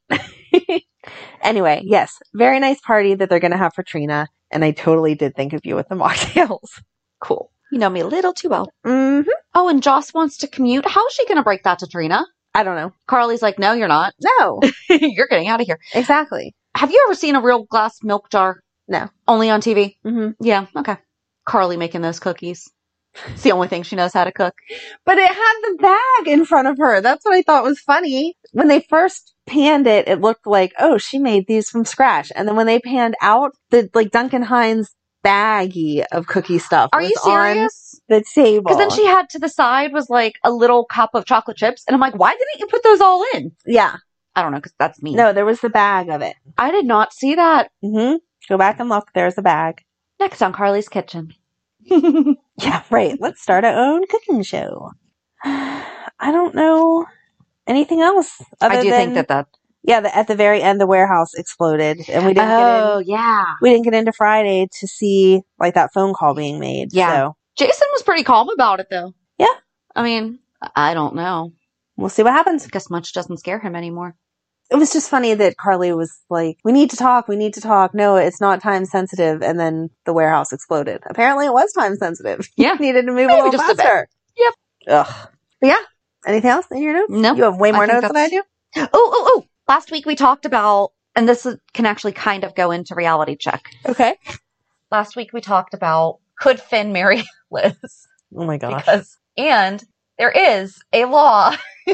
Anyway, yes, very nice party that they're going to have for Trina. And I totally did think of you with the mocktails. Cool. You know me a little too well. Mm-hmm. Oh, and Joss wants to commute. How is she going to break that to Trina? I don't know. Carly's like, no, you're not. No, You're getting out of here. exactly. Have you ever seen a real glass milk jar? No. Only on T V? Mm-hmm. Yeah. Okay. Carly making those cookies. It's the only thing she knows how to cook. But it had the bag in front of her. That's what I thought was funny. When they first panned it, it looked like, oh, she made these from scratch. And then when they panned out, the like Duncan Hines baggie of cookie stuff Are was you serious? on the table. Because then she had to the side was like a little cup of chocolate chips. And I'm like, why didn't you put those all in? Yeah. I don't know, because that's me. No, there was the bag of it. I did not see that. Mm-hmm. Go back and look. There's a bag. Next on Carly's Kitchen. Yeah, right. Let's start our own cooking show. I don't know anything else. Other I do than, think that that. yeah, the, at the very end, the warehouse exploded, and we didn't get Oh, in. yeah. We didn't get into Friday to see like that phone call being made. Yeah. So Jason was pretty calm about it, though. Yeah. I mean, I don't know. we'll see what happens. I guess much doesn't scare him anymore. It was just funny that Carly was like, we need to talk, we need to talk. No, it's not time sensitive. And then the warehouse exploded. Apparently it was time sensitive. Yeah. Needed to move Maybe a little just a bit. faster. Yep. Ugh. But yeah. Anything else in your notes? No. You have way I more think notes than I do? Oh, oh, oh. Last week we talked about, and this is, can actually kind of go into reality check. Okay. Last week we talked about, could Finn marry Liz? Oh my gosh. Because, and there is a law,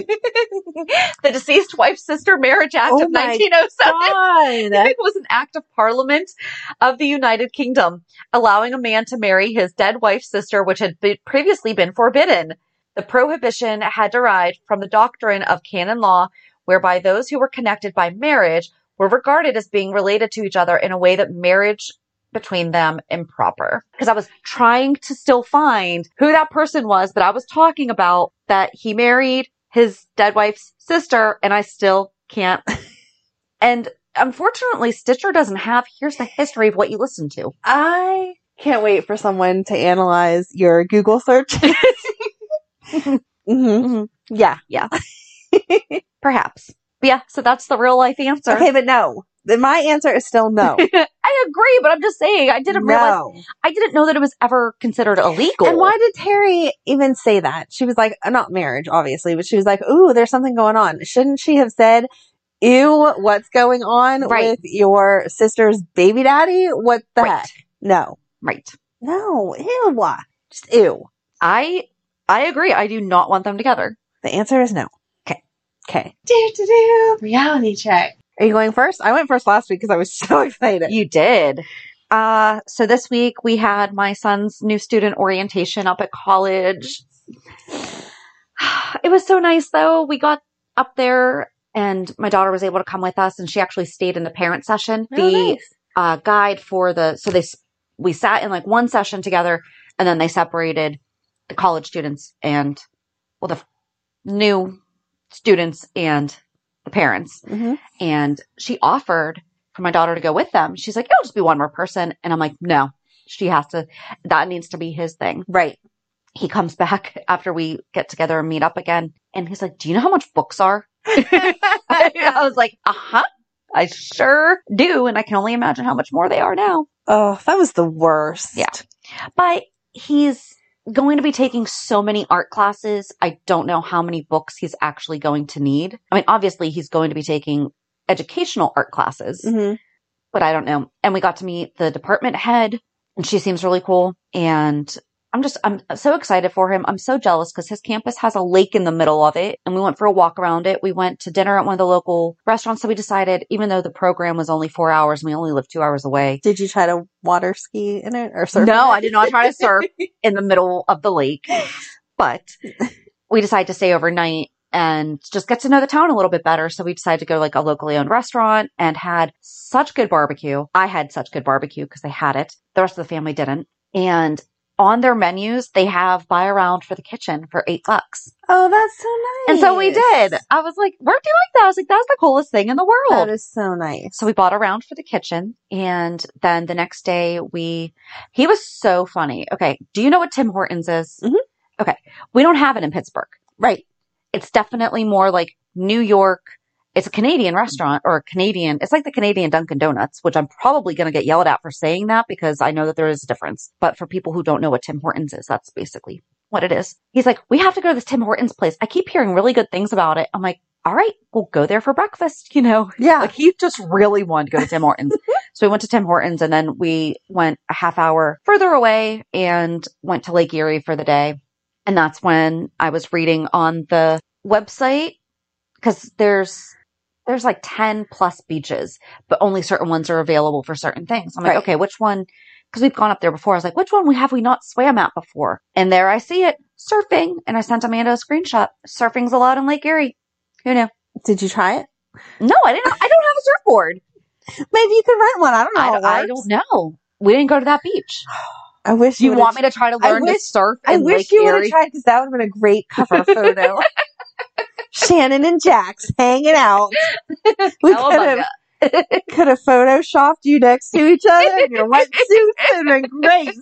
the Deceased Wife's Sister Marriage Act Oh of my nineteen oh seven. God. It was an act of Parliament of the United Kingdom, allowing a man to marry his dead wife's sister, which had be- previously been forbidden. The prohibition had derived from the doctrine of canon law, whereby those who were connected by marriage were regarded as being related to each other in a way that marriage between them improper. Because I was trying to still find who that person was that I was talking about, that he married his dead wife's sister, and I still can't. And unfortunately, Stitcher doesn't have, here's the history of what you listened to. I can't wait for someone to analyze your Google search. mm-hmm. Mm-hmm. Yeah. Yeah. Perhaps. But yeah, so that's the real life answer. Okay, but no. Then my answer is still no. I agree, but I'm just saying, I didn't realize, No. I didn't know that it was ever considered illegal. And why did Terry even say that? She was like, not marriage, obviously, but she was like, ooh, there's something going on. Shouldn't she have said, ew, what's going on Right. with your sister's baby daddy? What the Right. heck? No. Right. No. Ew. Just ew. I, I agree. I do not want them together. The answer is no. Okay. Okay. Do, do, do. Reality check. Are you going first? I went first last week because I was so excited. You did. Uh, so this week we had my son's new student orientation up at college. It was so nice though. We got up there and my daughter was able to come with us and she actually stayed in the parent session. Oh, the nice. uh, guide for the, so they, we sat in like one session together and then they separated the college students and, well, the f- new students and the parents. Mm-hmm. And she offered for my daughter to go with them. She's like, it'll just be one more person. And I'm like, no, she has to, that needs to be his thing. Right. He comes back after we get together and meet up again. And he's like, do you know how much books are? I was like, uh-huh, I sure do. And I can only imagine how much more they are now. Oh, that was the worst. Yeah. But he's going to be taking so many art classes. I don't know how many books he's actually going to need. I mean, obviously he's going to be taking educational art classes, Mm-hmm. but I don't know. And we got to meet the department head and she seems really cool. And I'm just, I'm so excited for him. I'm so jealous because his campus has a lake in the middle of it. And we went for a walk around it. We went to dinner at one of the local restaurants. So we decided, even though the program was only four hours and we only live two hours away. Did you try to water ski in it or surf? No, in it? I did not try to surf in the middle of the lake, but we decided to stay overnight and just get to know the town a little bit better. So we decided to go to like a locally owned restaurant and had such good barbecue. I had such good barbecue because they had it. The rest of the family didn't. And on their menus, they have buy around for the kitchen for eight bucks. Oh, that's so nice. And so we did. I was like, we're doing that. I was like, that's the coolest thing in the world. That is so nice. So we bought around for the kitchen. And then the next day we, he was so funny. Okay. Do you know what Tim Hortons is? Mhm. Okay. We don't have it in Pittsburgh. Right. It's definitely more like New York. It's a Canadian restaurant or a Canadian. It's like the Canadian Dunkin' Donuts, which I'm probably going to get yelled at for saying that because I know that there is a difference. But for people who don't know what Tim Hortons is, that's basically what it is. He's like, we have to go to this Tim Hortons place. I keep hearing really good things about it. I'm like, all right, we'll go there for breakfast. You know, Yeah. like he just really wanted to go to Tim Hortons. So we went to Tim Hortons and then we went a half hour further away and went to Lake Erie for the day. And that's when I was reading on the website because there's, there's like ten plus beaches, but only certain ones are available for certain things. I'm like, Right. okay, which one? Because we've gone up there before. I was like, which one we have we not swam at before? And there I see it, surfing. And I sent Amanda a screenshot. Surfing's allowed in Lake Erie. Who knew? Did you try it? No, I didn't. I don't have a surfboard. Maybe you could rent one. I don't know. I how don't, it I works. don't know. We didn't go to that beach. I wish Do you would've want me to try to I learn to wish- surf I in wish Lake you would have Erie? tried because that would have been a great cover photo. Shannon and Jax hanging out. We could Cowabunga. have could have photoshopped you next to each other in your wetsuits and been great.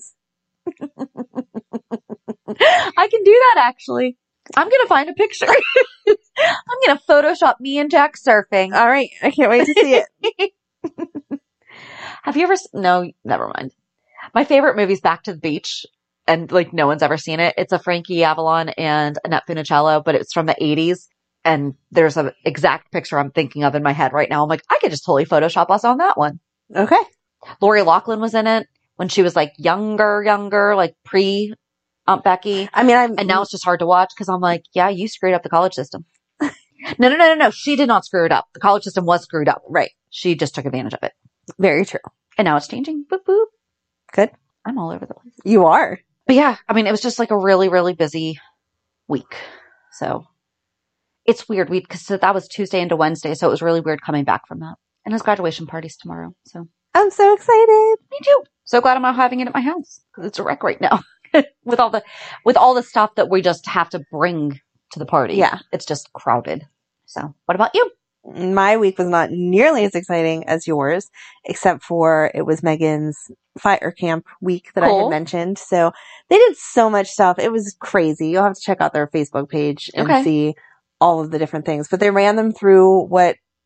I can do that actually. I'm going to find a picture. I'm going to Photoshop me and Jack surfing. All right, I can't wait to see it. Have you ever, s- no, never mind. My favorite movie's Back to the Beach. And like no one's ever seen it. It's a Frankie Avalon and Annette Funicello, but it's from the eighties. And there's an exact picture I'm thinking of in my head right now. I'm like, I could just totally Photoshop us on that one. Okay. Lori Loughlin was in it when she was like younger, younger, like pre Aunt Becky. I mean, I'm And now it's just hard to watch because I'm like, yeah, you screwed up the college system. no, no, no, no, no. She did not screw it up. The college system was screwed up. right. She just took advantage of it. Very true. And now it's changing. Boop, boop. Good. I'm all over the place. You are. But yeah, I mean, it was just like a really, really busy week. So it's weird. We, cause that was Tuesday into Wednesday. So it was really weird coming back from that. And his graduation party's tomorrow. So I'm so excited. me too. So glad I'm not having it at my house. It's a wreck right now with all the, with all the stuff that we just have to bring to the party. Yeah. It's just crowded. So what about you? My week was not nearly as exciting as yours, except for it was Megan's fire camp week that I Cool. had mentioned. So they did so much stuff. It was crazy. You'll have to check out their Facebook page and Okay. see all of the different things. But they ran them through what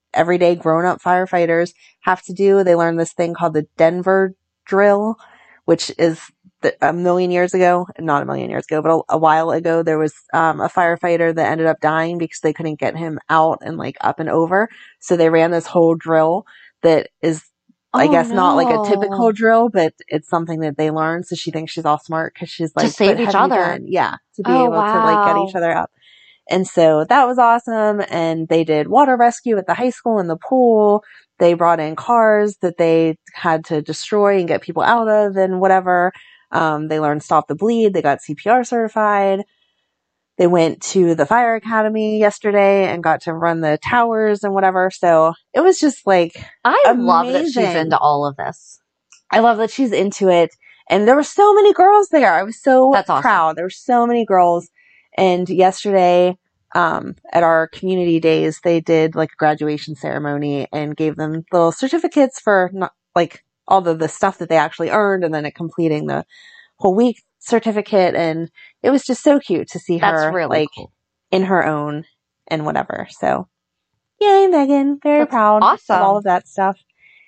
everyday grown-up firefighters have to do. They learn this thing called the Denver drill, which is the, a million years ago, not a million years ago, but a, a while ago, there was um, a firefighter that ended up dying because they couldn't get him out and like up and over. So they ran this whole drill that is, I Oh, guess, not like a no. typical drill, but it's something that they learn. So she thinks she's all smart because she's like, save "But each have you other." done-" Yeah, to be Oh, able to like get wow. each other up. And so that was awesome. And they did water rescue at the high school in the pool. They brought in cars that they had to destroy and get people out of and whatever. Um, they learned Stop the Bleed. They got C P R certified. They went to the fire academy yesterday and got to run the towers and whatever. So it was just like, I love that she's amazing. into all of this. I love that she's into it. And there were so many girls there. I was so That's awesome. proud. There were so many girls. And yesterday, um, at our community days, they did like a graduation ceremony and gave them little certificates for not like all of the stuff that they actually earned and then it completing the whole week certificate. And it was just so cute to see That's her really like cool. in her own and whatever. So yay, Megan. Very That's proud awesome. of all of that stuff.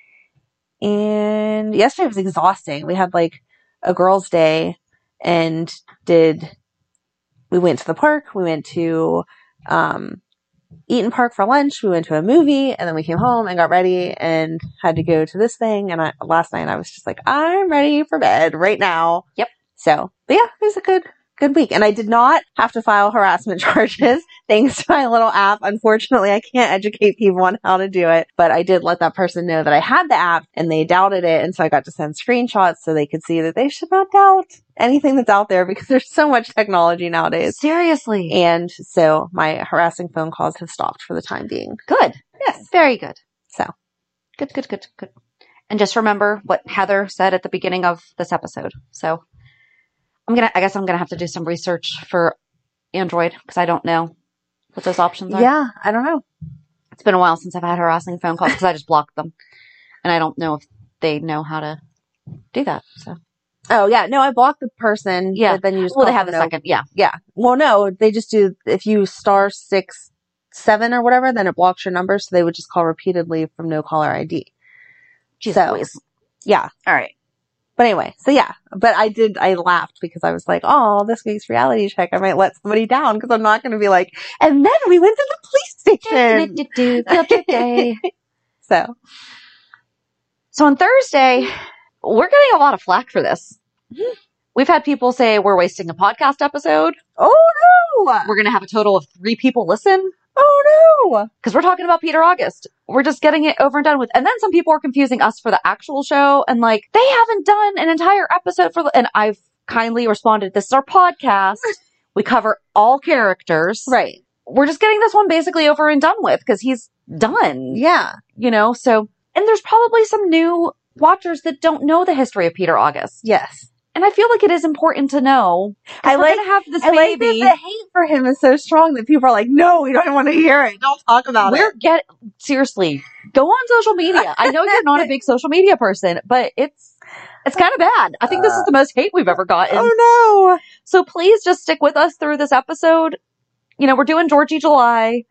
And yesterday was exhausting. We had like a girls' day and did, we went to the park. We went to, um, Eaton Park for lunch. We went to a movie and then we came home and got ready and had to go to this thing. And I, last night I was just like, I'm ready for bed right now. Yep. So, but yeah, it was a good, good week. And I did not have to file harassment charges thanks to my little app. Unfortunately, I can't educate people on how to do it, but I did let that person know that I had the app and they doubted it. And so I got to send screenshots so they could see that they should not doubt anything that's out there because there's so much technology nowadays. Seriously. And so my harassing phone calls have stopped for the time being. Good. Yes. Very good. So Good, good, good, good. And just remember what Heather said at the beginning of this episode. So I'm going to, I guess I'm going to have to do some research for Android because I don't know what those options are. yeah, I don't know. It's been a while since I've had harassing phone calls because I just blocked them. And I don't know if they know how to do that. So, Oh yeah, no, I blocked the person. yeah. But then you just Well, they call have for the no- second. Yeah. Yeah. Well, no, they just do, if you star six, seven or whatever, then it blocks your number. So they would just call repeatedly from no caller I D. Jeez, So- please. Yeah. All right. But anyway, so yeah, but I did, I laughed because I was like, oh, this week's reality check, I might let somebody down because I'm not going to be like, and then we went to the police station. Field trip day. So, So on Thursday, we're getting a lot of flack for this. We've had people say we're wasting a podcast episode. oh no! We're going to have a total of three people listen Oh no! because we're talking about Peter August. We're just getting it over and done with. And then some people are confusing us for the actual show and like, they haven't done an entire episode for the, and I've kindly responded, this is our podcast. We cover all characters. Right. We're just getting this one basically over and done with because he's done. Yeah. You know, so, and there's probably some new watchers that don't know the history of Peter August. Yes. And I feel like it is important to know. I we're like- gonna have this I like that baby. the hate for him is so strong that people are like, no, we don't want to hear it. Don't talk about We're it. get seriously go on social media. I know you're not a big social media person, but it's it's kind of bad. I think this is the most hate we've ever gotten. Oh So please just stick with us through this episode. You know, we're doing Georgie July.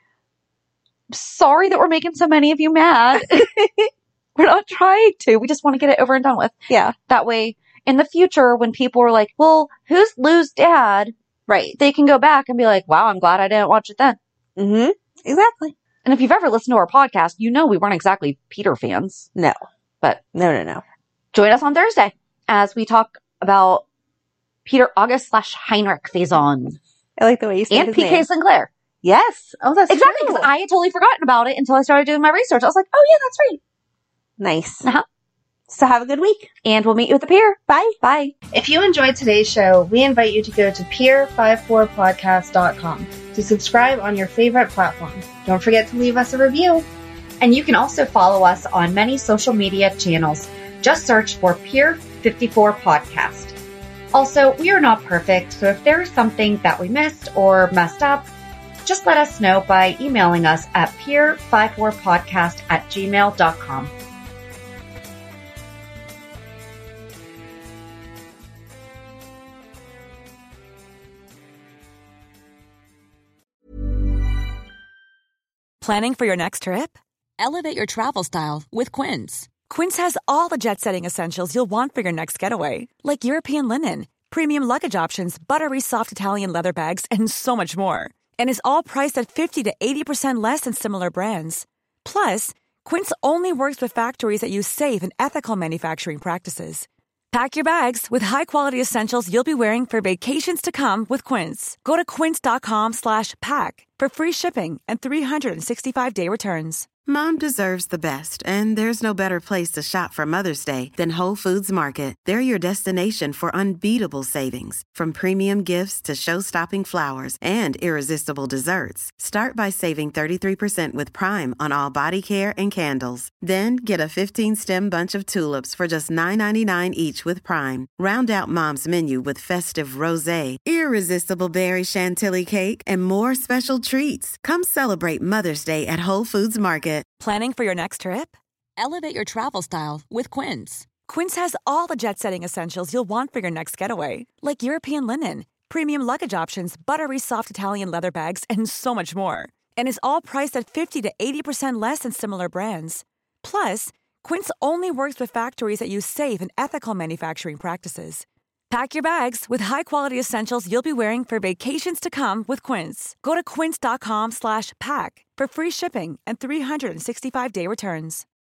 Sorry that we're making so many of you mad. We're not trying to. We just want to get it over and done with. no. Yeah. That way, in the future, when people are like, well, who's Lou's dad? Right. They can go back and be like, wow, I'm glad I didn't watch it then. Mm-hmm. Exactly. And if you've ever listened to our podcast, you know we weren't exactly Peter fans. No. But No, no, no. join us on Thursday as we talk about Peter August slash Heinrich Faison I like the way you say and his P K name. Sinclair. Yes. Oh, that's Exactly, true. because I had totally forgotten about it until I started doing my research. I was like, oh yeah, that's right. Nice. Uh-huh. So have a good week. And we'll meet you at the pier. Bye. Bye. If you enjoyed today's show, we invite you to go to peer fifty-four podcast dot com to subscribe on your favorite platform. Don't forget to leave us a review. And you can also follow us on many social media channels. Just search for Peer fifty-four Podcast. Also, we are not perfect, so if there is something that we missed or messed up, just let us know by emailing us at peer fifty-four podcast at gmail dot com. Planning for your next trip? Elevate your travel style with Quince. Quince has all the jet-setting essentials you'll want for your next getaway, like European linen, premium luggage options, buttery soft Italian leather bags, and so much more. And is all priced at fifty to eighty percent less than similar brands. Plus, Quince only works with factories that use safe and ethical manufacturing practices. Pack your bags with high-quality essentials you'll be wearing for vacations to come with Quince. Go to quince.com slash pack for free shipping and three sixty-five day returns. Mom deserves the best, and there's no better place to shop for Mother's Day than Whole Foods Market. They're your destination for unbeatable savings, from premium gifts to show-stopping flowers and irresistible desserts. Start by saving thirty-three percent with Prime on all body care and candles. Then get a fifteen-stem bunch of tulips for just nine ninety-nine each with Prime. Round out Mom's menu with festive rosé, irresistible berry chantilly cake, and more special treats. Come celebrate Mother's Day at Whole Foods Market. Planning for your next trip? Elevate your travel style with Quince. Quince has all the jet-setting essentials you'll want for your next getaway, like European linen, premium luggage options, buttery soft Italian leather bags, and so much more. And is all priced at fifty to eighty percent less than similar brands. Plus, Quince only works with factories that use safe and ethical manufacturing practices. Pack your bags with high-quality essentials you'll be wearing for vacations to come with Quince. Go to quince.com slash pack for free shipping and three sixty-five day returns.